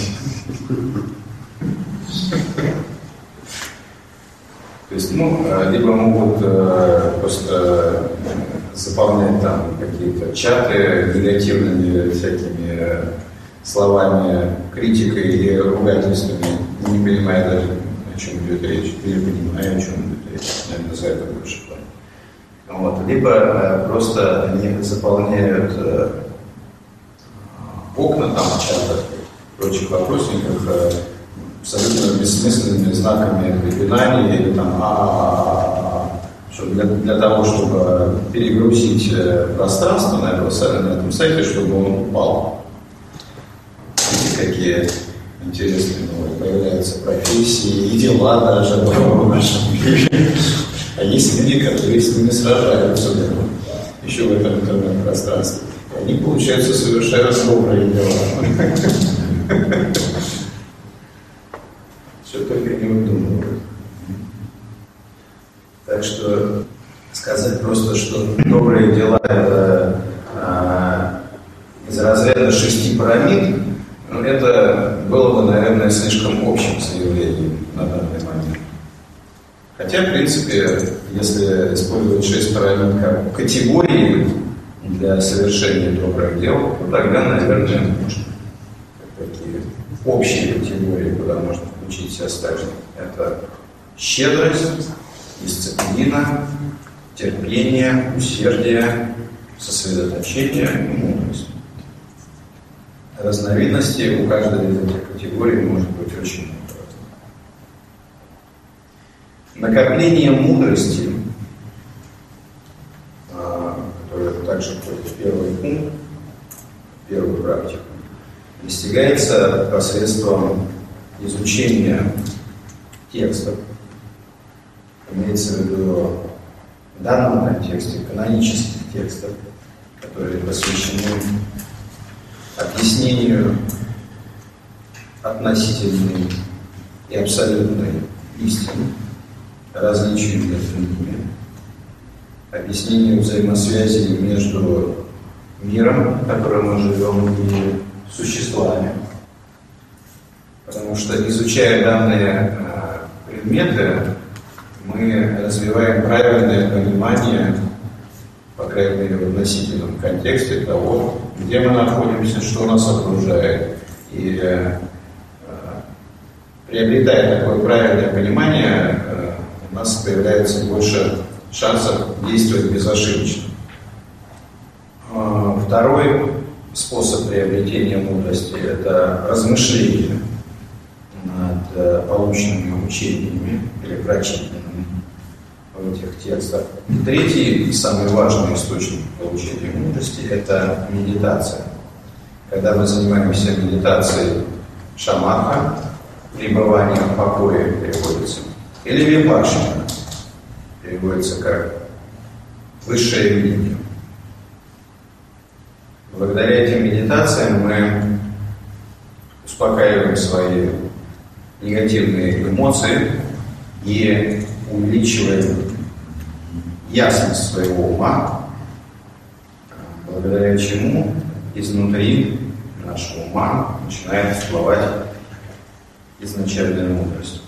То есть, ну, либо могут просто заполнять там какие-то чаты негативными всякими словами, критикой или ругательствами, не понимая даже, о чем идет речь, или понимая, о чем идет речь, наверное, за это больше платят. Вот. Либо просто они заполняют окна там в чатах, прочих вопросников абсолютно бессмысленными знаками препинания или там а чтобы для, для того, чтобы перегрузить пространство на, этого, на этом сайте, чтобы он упал. Видите, какие интересные новые появляются профессии и дела даже в нашем мире. А есть люди, которые с ними сражаются еще в этом интернет-пространстве. Они, получается, совершают добрые дела. Все только не выдумывают. Так что сказать просто, что добрые дела это а, из разряда шести пирамид, ну, это было бы, наверное, слишком общим заявлением на данный момент. Хотя, в принципе, если использовать шесть пирамид как категории для совершения добрых дел, то тогда, наверное, можно такие общие категории, куда можно включить все остальные. Это щедрость, дисциплина, терпение, усердие, сосредоточение и мудрость. Разновидностей у каждой из этих категорий может быть очень много. Накопление мудрости, которое также входит в первый пункт, первую практику, достигается посредством изучения текстов. Имеется в виду в данном контексте канонических текстов, которые посвящены объяснению относительной и абсолютной истины, различию между ними, объяснению взаимосвязи между миром, в котором мы живем, и существами. Потому что, изучая данные предметы, мы развиваем правильное понимание, по крайней мере, в относительном контексте того, где мы находимся, что нас окружает. И э, приобретая такое правильное понимание, э, у нас появляется больше шансов действовать безошибочно. Э, второй способ приобретения мудрости – это размышление над э, полученными учениями или прочитанными в этих текстах. И третий, самый важный источник получения мудрости – это медитация. Когда мы занимаемся медитацией шаматха, пребывание в покое переводится, или випашана, переводится как высшее видение. Благодаря этим медитациям мы успокаиваем свои негативные эмоции и увеличиваем ясность своего ума, благодаря чему изнутри нашего ума начинает всплывать изначальная мудрость.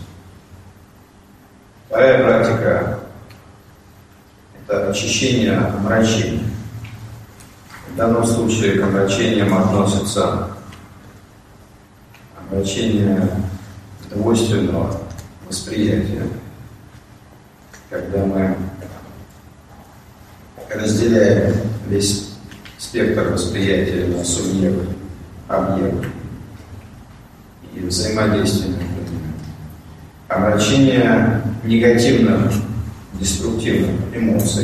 Вторая практика – это очищение от омрачений. В данном случае к омрачениям относятся омрачение двойственного восприятия, когда мы разделяем весь спектр восприятия на субъект, объект и взаимодействие между ними. Омрачение негативных, деструктивных эмоций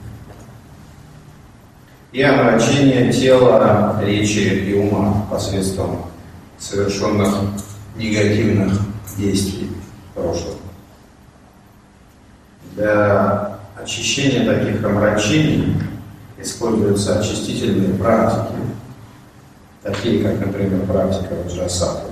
и омрачение тела, речи и ума посредством совершенных негативных действий в прошлом. Для очищения таких омрачений используются очистительные практики, такие как, например, практика ваджрасатхи.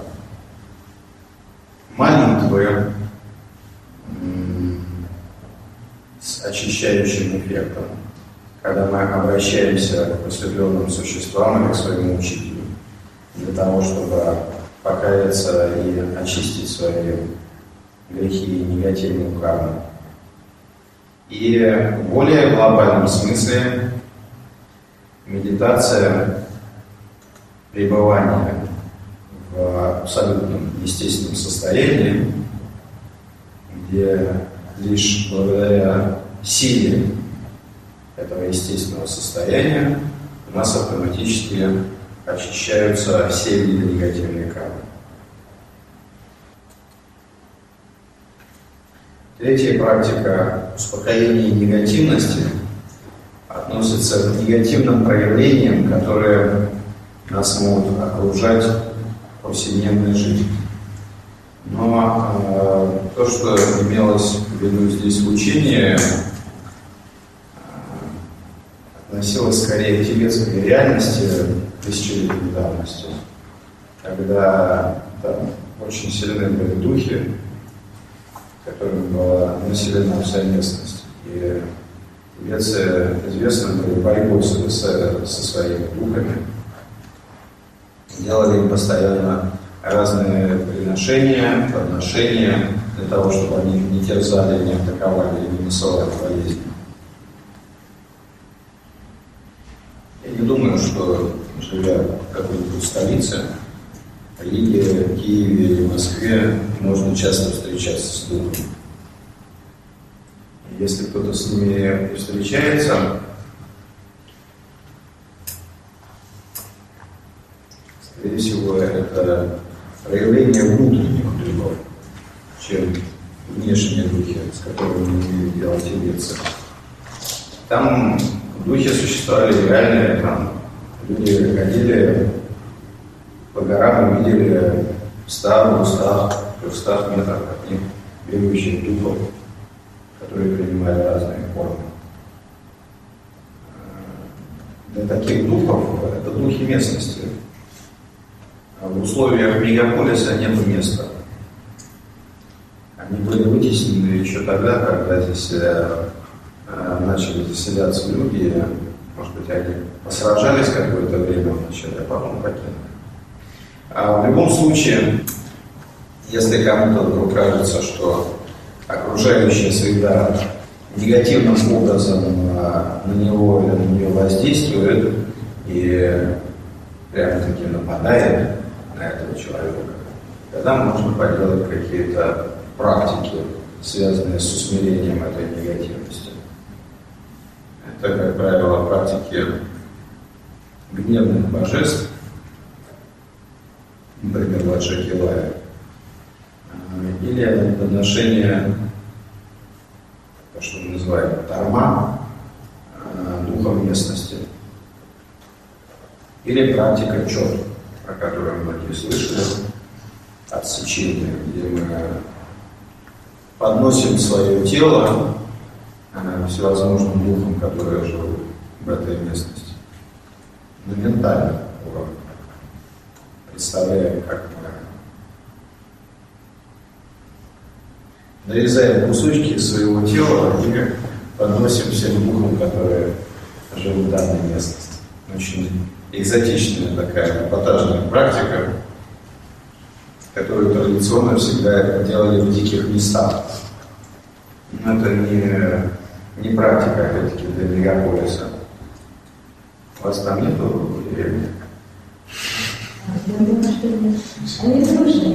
Молитвы с очищающим эффектом, когда мы обращаемся к просветленным существам или к своему учителю для того, чтобы покаяться и очистить свои грехи и негативную карму. И в более глобальном смысле медитация пребывания в абсолютном естественном состоянии, где лишь благодаря силе этого естественного состояния у нас автоматически очищаются все виды негативной кармы. Третья практика успокоения негативности относится к негативным проявлениям, которые нас могут окружать в повседневной жизни. Но э, то, что имелось в виду здесь в учении, э, относилось скорее к тибетской реальности тысячелетней давности, когда там очень сильные были духи, которыми была населена вся местность. И тибетцы известны были борьбой со, со своими духами, делали им постоянно разные приношения, подношения для того, чтобы они не терзали, не атаковали, не насылали болезни. Я не думаю, что, живя в какой-нибудь столице, Риге, Киеве или Москве, можно часто встречаться с духом. Если кто-то с ними встречается, скорее всего, это проявление внутренних духов, чем внешние духи, с которыми мы имеем дело тибетцы. Там духи существовали реальные, там люди ходили по горам и видели в ста, двухстах, трехстах метрах от них бегающих духов, которые принимали разные формы. Для таких духов это духи местности. В условиях мегаполиса нет места. Они были вытеснены еще тогда, когда здесь э, начали заселяться люди. Может быть, они посражались какое-то время вначале, а потом покинули. А в любом случае, если кому-то вдруг кажется, что окружающая среда негативным образом на него или на нее воздействует и прямо-таки нападает на этого человека, тогда можно поделать какие-то практики, связанные с усмирением этой негативности. Это, как правило, практики гневных божеств, например, Ваджракилая, или подношение, то, что мы называем дхарма, духом местности, или практика чот, про которую многие слышали, отсечение, где мы подносим свое тело всевозможным духам, которые живут в этой местности, на ментальном уровне, представляем, как мы нарезаем кусочки своего тела и подносим всем духам, которые живут в данной местности. Очень экзотичная такая эпатажная практика, которую традиционно всегда делали в диких местах. Но это не, не практика, опять-таки, для мегаполиса. У вас там нету деревни? Я думаю, что нет. Они дружные.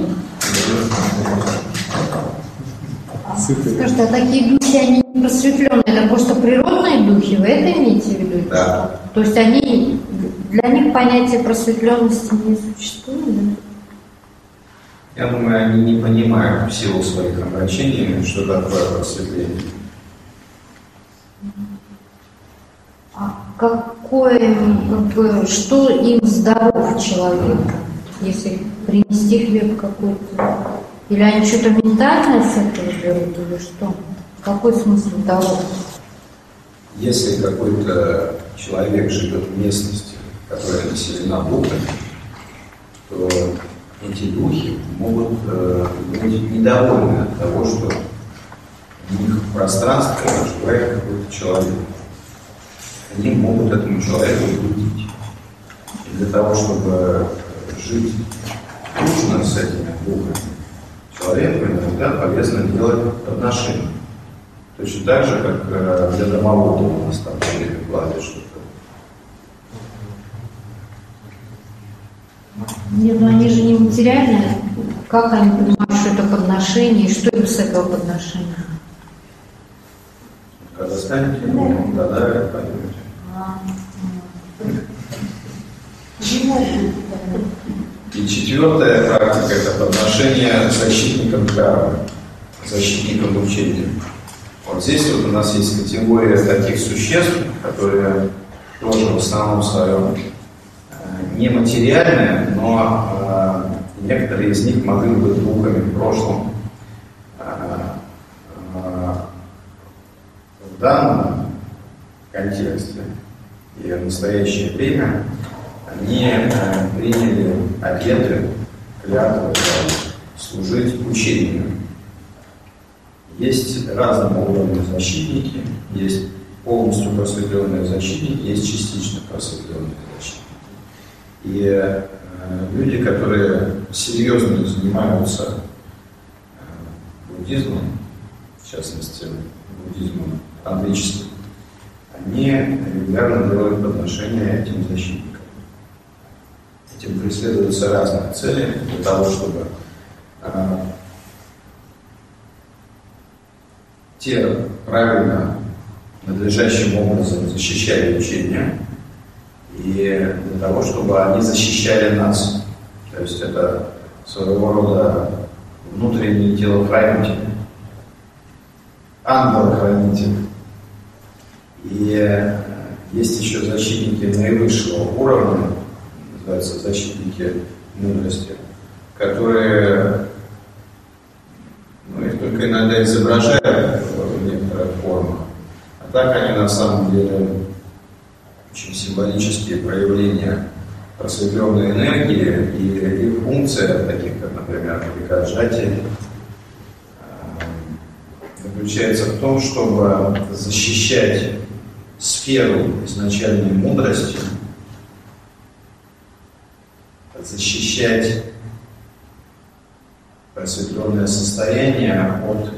Скажите, а такие духи, они не просветленные, это просто природные духи, вы это имеете в виду? Да. То есть они, для них понятие просветленности не существует, да? Я думаю, они не понимают в силу своих обращений, что такое просветление. А какое, как бы, что им здоров человек, если принести хлеб какой-то? Или они что-то ментальное с этого берут, или что? Какой смысл здоровья? Если какой-то человек живет в местности, которая населена духами, то эти духи могут э, быть недовольны от того, что в них в пространстве проживает какой-то человек. они могут этому человеку вредить. И для того, чтобы жить дружно с этими духами, человеку иногда полезно делать подношения. Точно так же, как для домового у нас там время кладет что-то. Нет, но они же не материальные. Как они понимают, что это подношение, и что им с этого подношения? Когда станете, ну, тогда поймете. И четвертая практика – это подношение защитникам кармы, защитникам учения. Вот здесь вот у нас есть категория таких существ, которые тоже в основном своем нематериальные, но э, некоторые из них могли быть духами в прошлом. Э, э, в данном контексте и в настоящее время они э, приняли обеты, клятвы служить учению. Есть разного уровня защитники, есть полностью просветленные защитники, есть частично просветленные защитники. И э, люди, которые серьезно занимаются э, буддизмом, в частности, буддизмом тантрическим, они регулярно делают подношения этим защитникам. Этим преследуются разные цели для того, чтобы э, те правильно, надлежащим образом защищали учения, и для того, чтобы они защищали нас. То есть это своего рода внутреннее телохранитель, ангел-хранитель. И есть еще защитники наивысшего уровня, называются защитники мудрости, которые, ну, их только иногда изображают в некоторых формах. А так они на самом деле очень символические проявления просветленной энергии, и их функция, таких как, например, рукопожатие, заключается в том, чтобы защищать сферу изначальной мудрости, защищать просветленное состояние от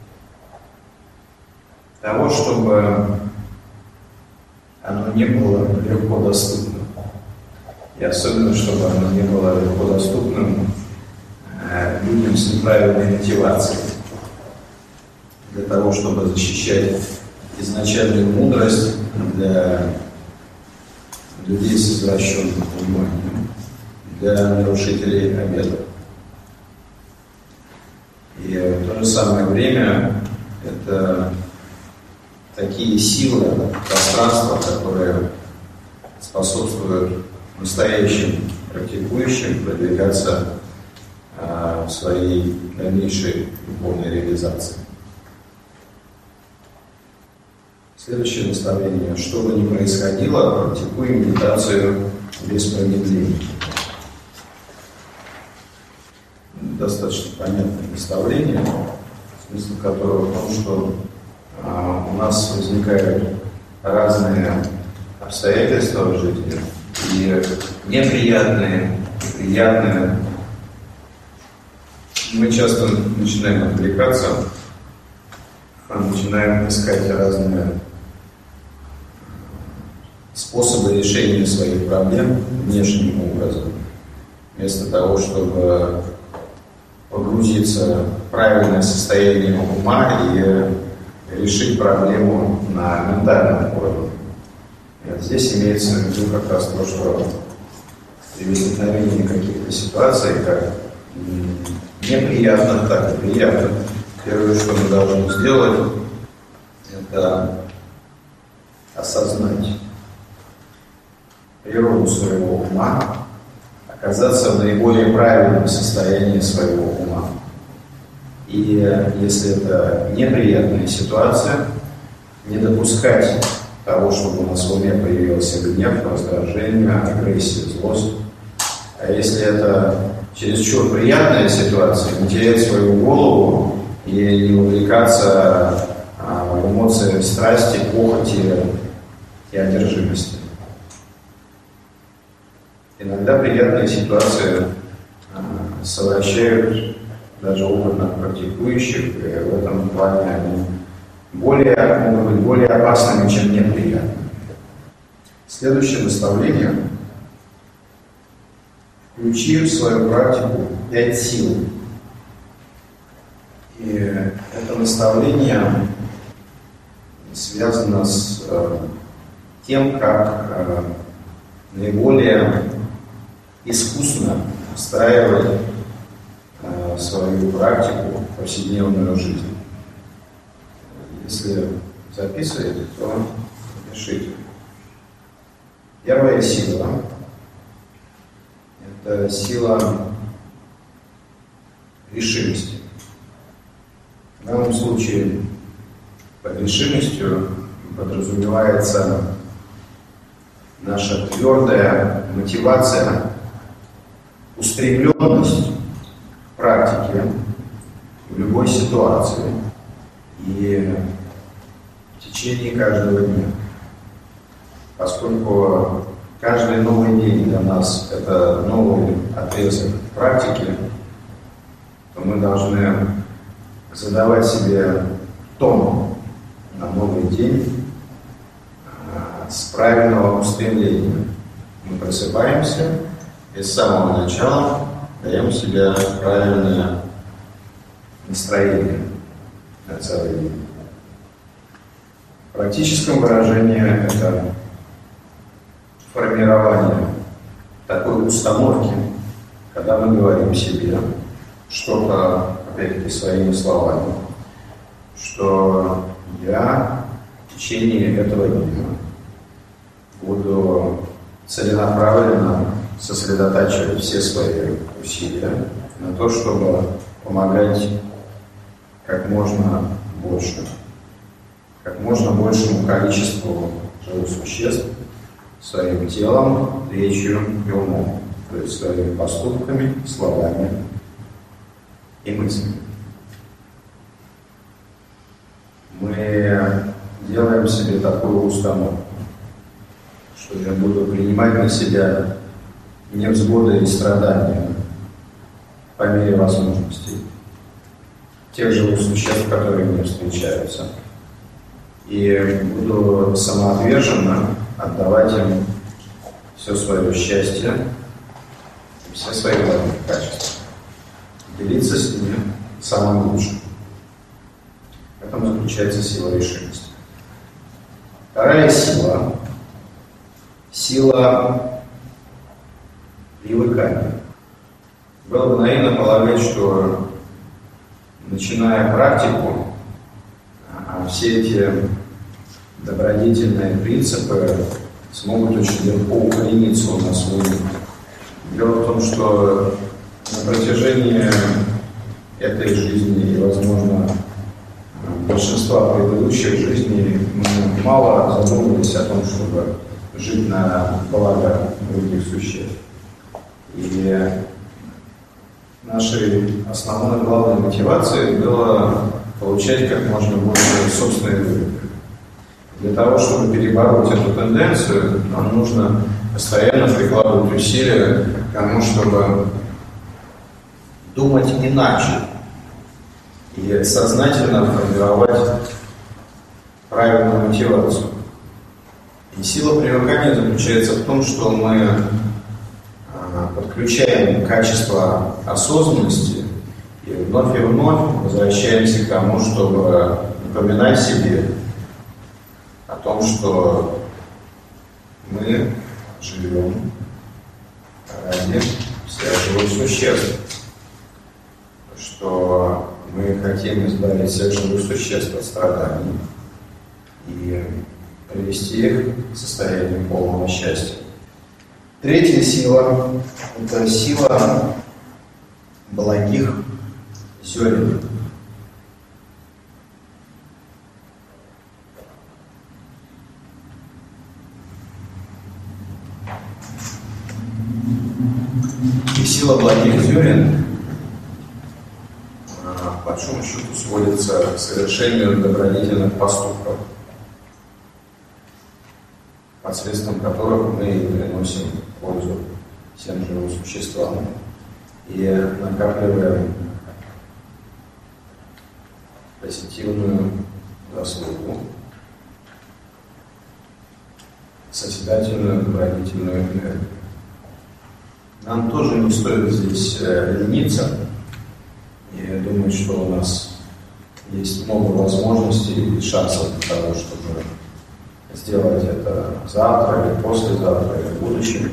того, чтобы оно не было легко доступным. И особенно, чтобы оно не было легко доступным э, людям с неправильной мотивацией. Для того, чтобы защищать изначальную мудрость для людей с извращенным пониманием, для нарушителей обетов. И в то же самое время это такие силы пространства, которые способствуют настоящим практикующим продвигаться э, в своей дальнейшей духовной реализации. Следующее наставление. Что бы ни происходило, практикуй медитацию без промедления. Достаточно понятное наставление, смысл которого в том, что а, у нас возникают разные обстоятельства в жизни, и неприятные, и приятные. Мы часто начинаем отвлекаться, начинаем искать разные способы решения своих проблем внешним образом, вместо того, чтобы погрузиться в правильное состояние ума и решить проблему на ментальном уровне. И вот здесь имеется в виду как раз то, что при возникновении каких-то ситуаций, как неприятно, так и приятно, первое, что мы должны сделать, это осознать природу своего ума, оказаться в наиболее правильном состоянии своего ума. И если это неприятная ситуация, не допускать того, чтобы у нас в уме появился гнев, раздражение, агрессия, злость. А если это чересчур приятная ситуация, не терять свою голову и не увлекаться в эмоциях страсти, похоти и одержимости. Иногда приятные ситуации совращают даже опытных практикующих, и в этом плане они более, могут быть более опасными, чем неприятными. Следующее наставление. Включи в свою практику пять сил. И это наставление связано с э, тем, как э, наиболее искусно встраивать э, свою практику в повседневную жизнь. Если записываете, то пишите. Первая сила – это сила решимости. В данном случае под решимостью подразумевается наша твердая мотивация, устремленность к практике в любой ситуации и в течение каждого дня. Поскольку каждый новый день для нас это новый отрезок практики, то мы должны задавать себе тон на новый день с правильного устремления. Мы просыпаемся и с самого начала даем себе правильное настроение на целый день. В практическом выражении это формирование такой установки, когда мы говорим себе что-то, опять-таки, своими словами, что я в течение этого дня буду целенаправленно сосредотачивать все свои усилия на то, чтобы помогать как можно больше, как можно большему количеству живых существ своим телом, речью и умом, то есть своими поступками, словами и мыслями. Мы делаем себе такую установку, что я буду принимать на себя невзгоды и страдания по мере возможностей тех живых существ, которые мне встречаются. И буду самоотверженно отдавать им все свое счастье и все свои главные качества. Делиться с ними самым лучшим. В этом заключается сила решимости. Вторая сила – сила привыкания. Было бы наивно полагать, что, начиная практику, все эти добродетельные принципы смогут очень легко укорениться у нас в уме. Дело в том, что на протяжении этой жизни и, возможно, большинства предыдущих жизней мы мало задумывались о том, чтобы жить на благо других существ. И нашей основной главной мотивацией было получать как можно больше собственной выгоды. Для того, чтобы перебороть эту тенденцию, нам нужно постоянно прикладывать усилия к тому, чтобы думать иначе и сознательно формировать правильную мотивацию. И сила привыкания заключается в том, что мы подключаем качество осознанности и вновь и вновь возвращаемся к тому, чтобы напоминать себе о том, что мы живем ради всех живых существ, что мы хотим избавить всех живых существ от страданий и привести их к состоянию полного счастья. Третья сила – это сила благих зерен. И сила благих зерен, по большому счету, сводится к совершению добродетельных поступков. посредством которых мы приносим пользу всем живым существам и накапливаем позитивную заслугу, созидательную, добродетельную энергию. Нам тоже не стоит здесь лениться и думать, что у нас есть много возможностей и шансов для того, чтобы сделать это завтра или послезавтра или в будущем.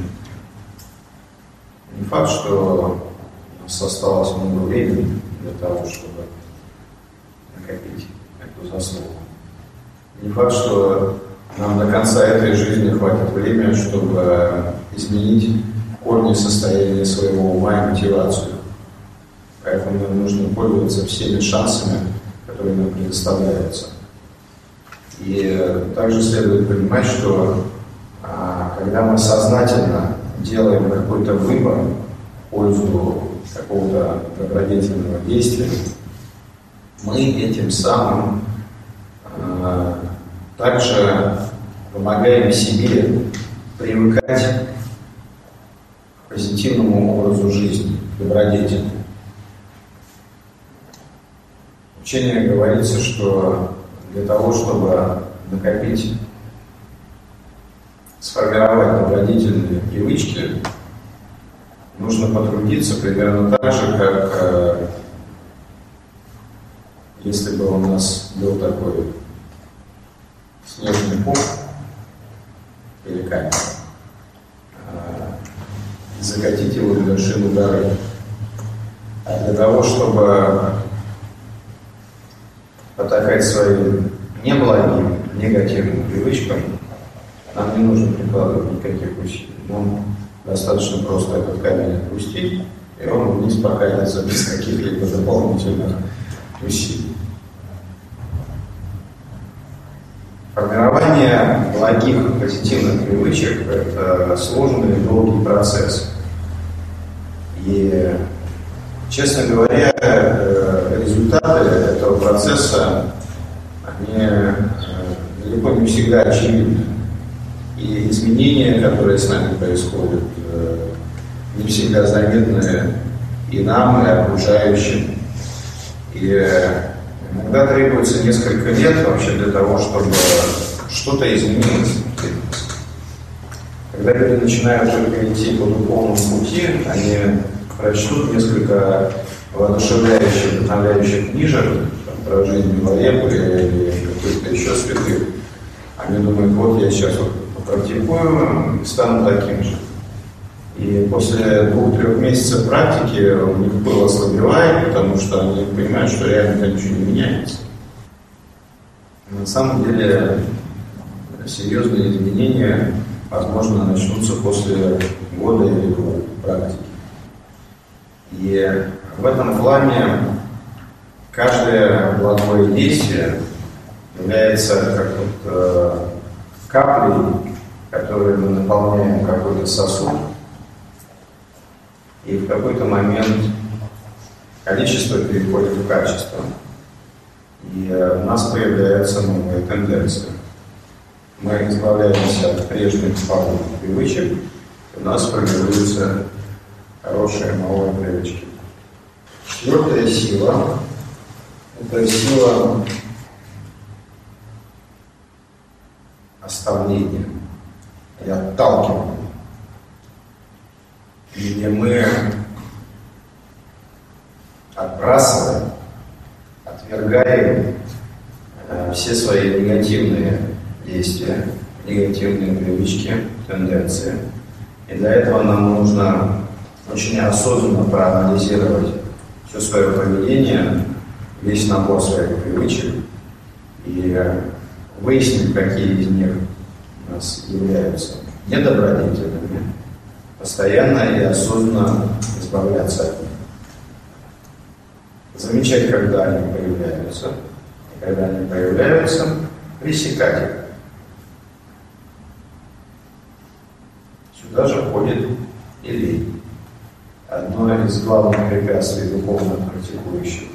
Не факт, что у нас осталось много времени для того, чтобы накопить эту заслугу. Не факт, что нам до конца этой жизни хватит времени, чтобы изменить корни состояния своего ума и мотивацию. Поэтому нам нужно пользоваться всеми шансами, которые нам предоставляются. И также следует понимать, что а, когда мы сознательно делаем какой-то выбор в пользу какого-то добродетельного действия, мы этим самым а, также помогаем себе привыкать к позитивному образу жизни, к добродетели. В учении говорится, что для того, чтобы накопить, сформировать добродетельные привычки, нужно потрудиться примерно так же, как э, если бы у нас был такой снежный ком или камень, э, закатить его на вершину горы. А для того, чтобы потакать своим неблагим, негативным привычкам, нам не нужно прикладывать никаких усилий. Нам достаточно просто этот камень отпустить, и он вниз покатится без каких-либо дополнительных усилий. Формирование благих, позитивных привычек – это сложный и долгий процесс. И, честно говоря, результаты этого процесса, они далеко не всегда очевидны. И изменения, которые с нами происходят, не всегда заметны и нам, и окружающим. И иногда требуется несколько лет вообще для того, чтобы что-то изменилось. Когда люди начинают только идти по духовному пути, они прочтут несколько воодушевляющих, вдохновляющих книжек про жизнь Миларепы или каких-то еще святых. Они думают, вот я сейчас вот практикую и стану таким же. И после двух-трех месяцев практики у них пыл ослабевает, потому что они понимают, что реально ничего не меняется. На самом деле серьезные изменения, возможно, начнутся после года или двух практики. И в этом плане каждое благое действие является как вот, э, каплей, которой мы наполняем какой-то сосуд, и в какой-то момент количество переходит в качество. И э, у нас появляются новые тенденции. Мы избавляемся от прежних пагубных привычек, и у нас формируются хорошие новые привычки. Четвертая сила – это сила оставления и отталкивания, где мы отбрасываем, отвергаем э, все свои негативные действия, негативные привычки, тенденции. И для этого нам нужно очень осознанно проанализировать все свое поведение, весь набор своих привычек и выяснить, какие из них у нас являются недобродетельными, постоянно и осознанно избавляться от них. Замечать, когда они появляются, и когда они появляются, пресекать их. Сюда же входит и лень. Одно из главных препятствий духовно практикующих.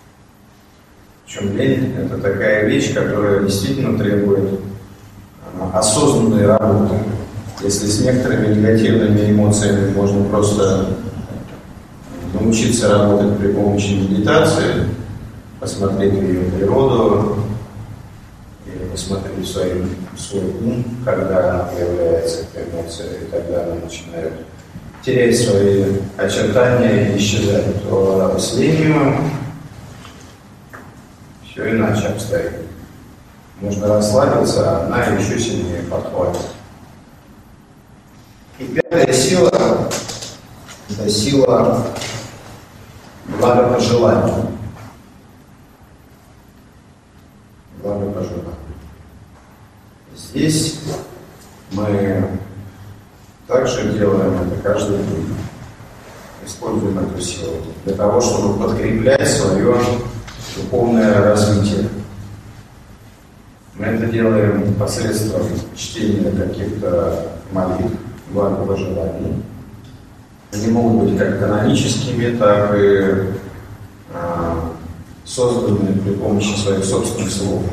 Причем лень – это такая вещь, которая действительно требует осознанной работы. Если с некоторыми негативными эмоциями можно просто научиться работать при помощи медитации, посмотреть в ее природу, или посмотреть в свой, в свой ум, когда она появляется, эта эмоция, и тогда она начинает терять свои очертания и исчезать, то с ленью все иначе обстоит. Можно расслабиться, а она еще сильнее подхватит. И пятая сила – это сила благопожелания. Благопожелания. Здесь мы также делаем это каждый день. Используем эту силу для того, чтобы подкреплять свое духовное развитие. Мы это делаем посредством чтения каких-то молитв, благопожеланий. Они могут быть как каноническими, так и а, созданными при помощи своих собственных слов.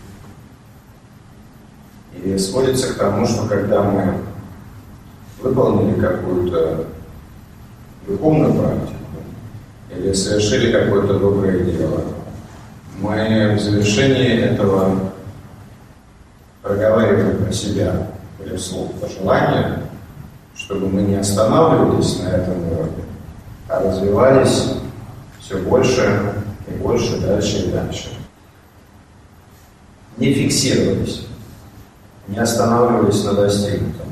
И сводится к тому, что когда мы выполнили какую-то духовную практику или совершили какое-то доброе дело, мы в завершении этого проговариваем про себя или вслух пожелания, чтобы мы не останавливались на этом уровне, а развивались все больше и больше, дальше и дальше. Не фиксировались, не останавливались на достигнутом.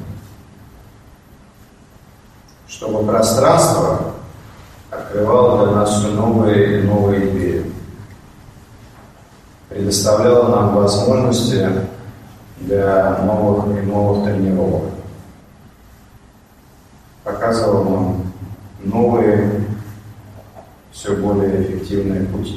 Чтобы пространство открывало для нас все новые и новые двери, предоставляло нам возможности для новых и новых тренировок, показывал нам новые, все более эффективные пути.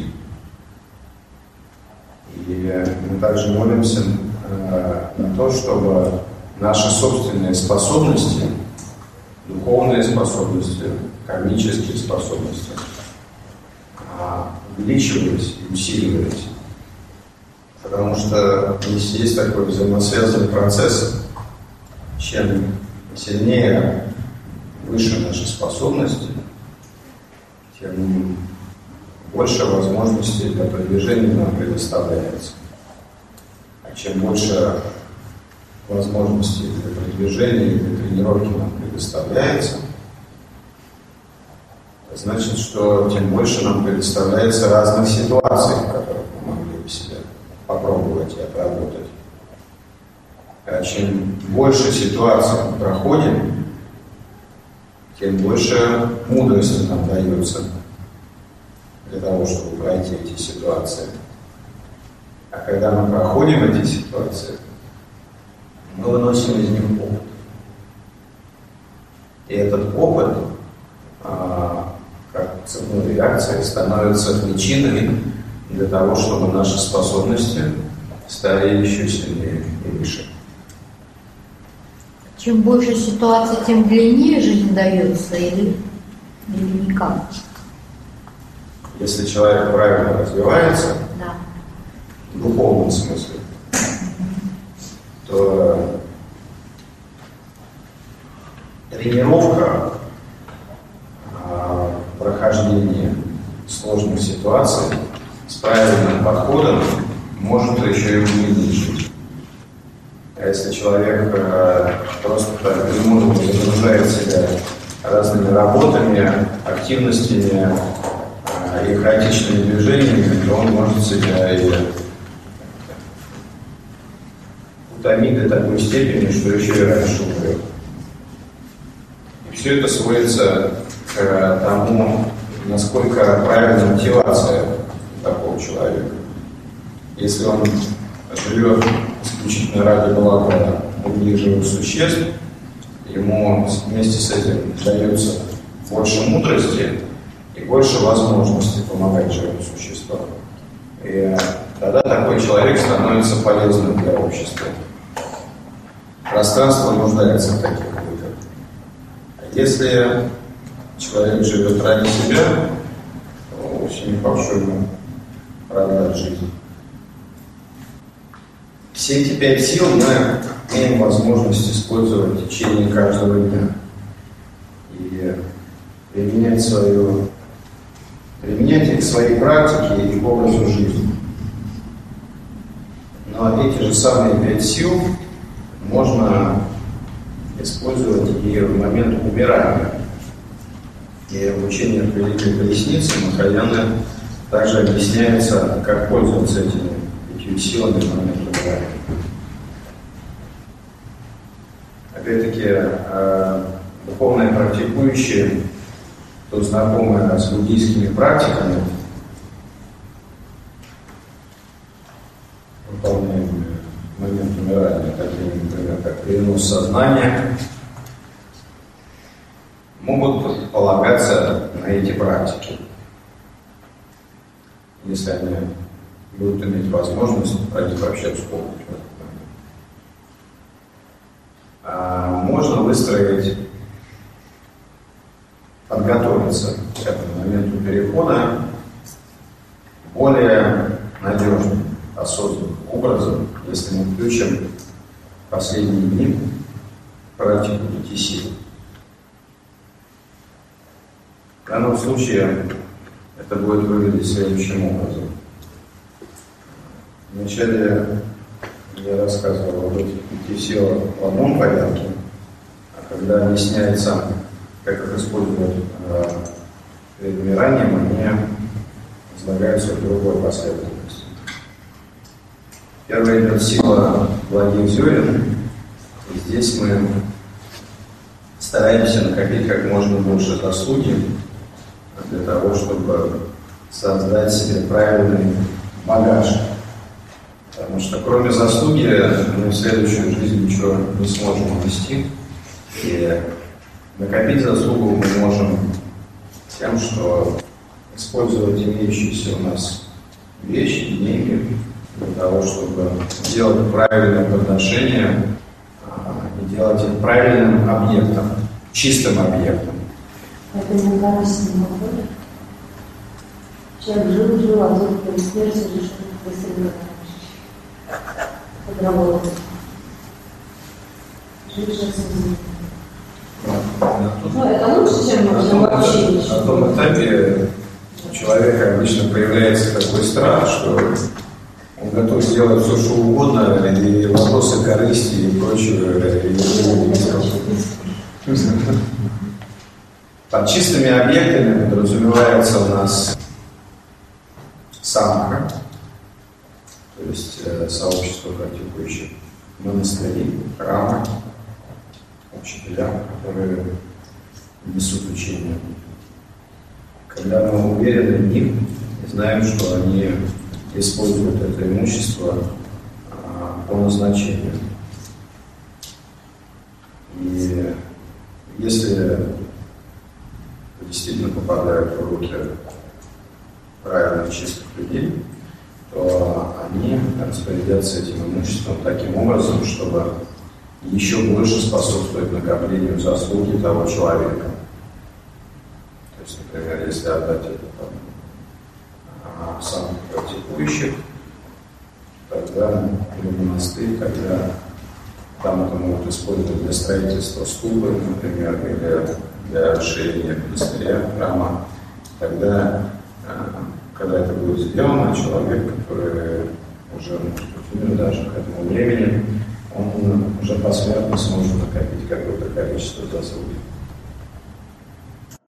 И мы также молимся э, на то, чтобы наши собственные способности, духовные способности, кармические способности э, увеличивались и усиливались. Потому что если есть такой взаимосвязанный процесс, чем сильнее, выше наши способности, тем больше возможностей для продвижения нам предоставляется. А чем больше возможностей для продвижения и для тренировки нам предоставляется, это значит, что тем больше нам предоставляется разных ситуаций, в которых мы могли бы себя попробовать и отработать. А чем больше ситуаций мы проходим, тем больше мудрости нам дается для того, чтобы пройти эти ситуации. А когда мы проходим эти ситуации, мы выносим из них опыт. И этот опыт, как цепной реакцией, становится причиной для того, чтобы наши способности стали еще сильнее и выше. Чем больше ситуаций, тем длиннее жизнь дается или, или никак? Если человек правильно развивается, да. В духовном смысле, то тренировка прохождения сложных ситуаций с правильным подходом может еще и удлинить жизнь. А если человек э, просто так безмолвно загружает себя разными работами, активностями э, и хаотичными движениями, то он может себя и утомить до такой степени, что еще и раньше умрет. И все это сводится к тому, насколько правильна мотивация такого человека. Если он живет исключительно ради блага других живых существ, ему вместе с этим дается больше мудрости и больше возможностей помогать живым существам. И тогда такой человек становится полезным для общества. Пространство нуждается в таких людях. А если человек живет ради себя, то вовсе не факт, что ему продлят жизнь. Все эти пять сил мы имеем возможность использовать в течение каждого дня и применять, свою, применять их в своей практике и к образу жизни. Но эти же самые пять сил можно использовать и в момент умирания. И в учениях Великой Колесницы Махаяны также объясняется, как пользоваться этими пятью силами в момент умирания. Опять-таки, духовные практикующие, кто знакомы с буддийскими практиками, выполняемыми в момент умирания, такие, например, как перенос сознания, могут полагаться на эти практики, если они будут иметь возможность пройти вообще в школу. А можно выстроить, подготовиться к этому моменту перехода более надежным, осознанным образом, если мы включим последние дни практику пяти сил. В данном случае это будет выглядеть следующим образом. Вначале я рассказывал об этих пяти силах в одном порядке, а когда объясняется, как их использовать э, перед умиранием, они излагаются в другой последовательности. Первая идет сила благих зерен, и здесь мы стараемся накопить как можно больше заслуги для того, чтобы создать себе правильный багаж. Потому что кроме заслуги мы в следующую жизнь ничего не сможем внести. И накопить заслугу мы можем тем, что использовать имеющиеся у нас вещи, деньги, для того, чтобы делать правильное подношение и делать их правильным объектом, чистым объектом. Это не кажется не выходит. Человек жил-жил, а тут перед смертью решил посылать. Подработать. Жить-жить. Ну, это лучше, чем вообще ничего. На том этапе у человека обычно появляется такой страх, что он готов сделать все, что угодно, и вопросы корысти и прочего. Под чистыми объектами подразумевается у нас самха, то есть э, сообщество практикующих, монастыри, храмы, учителя, которые несут учение. Когда мы уверены в них и знаем, что они используют это имущество а, по назначению. И если действительно попадают в руки правильных, чистых людей, то они распорядятся этим имуществом таким образом, чтобы еще больше способствовать накоплению заслуги того человека. То есть, например, если отдать это там, самых практикующих, тогда или монастырь, тогда там это могут использовать для строительства ступы, например, или для расширения монастыря, храма, тогда, когда это будет сделано, человек, который уже умер даже к этому времени, он уже посмертно сможет накопить какое-то количество заслуг.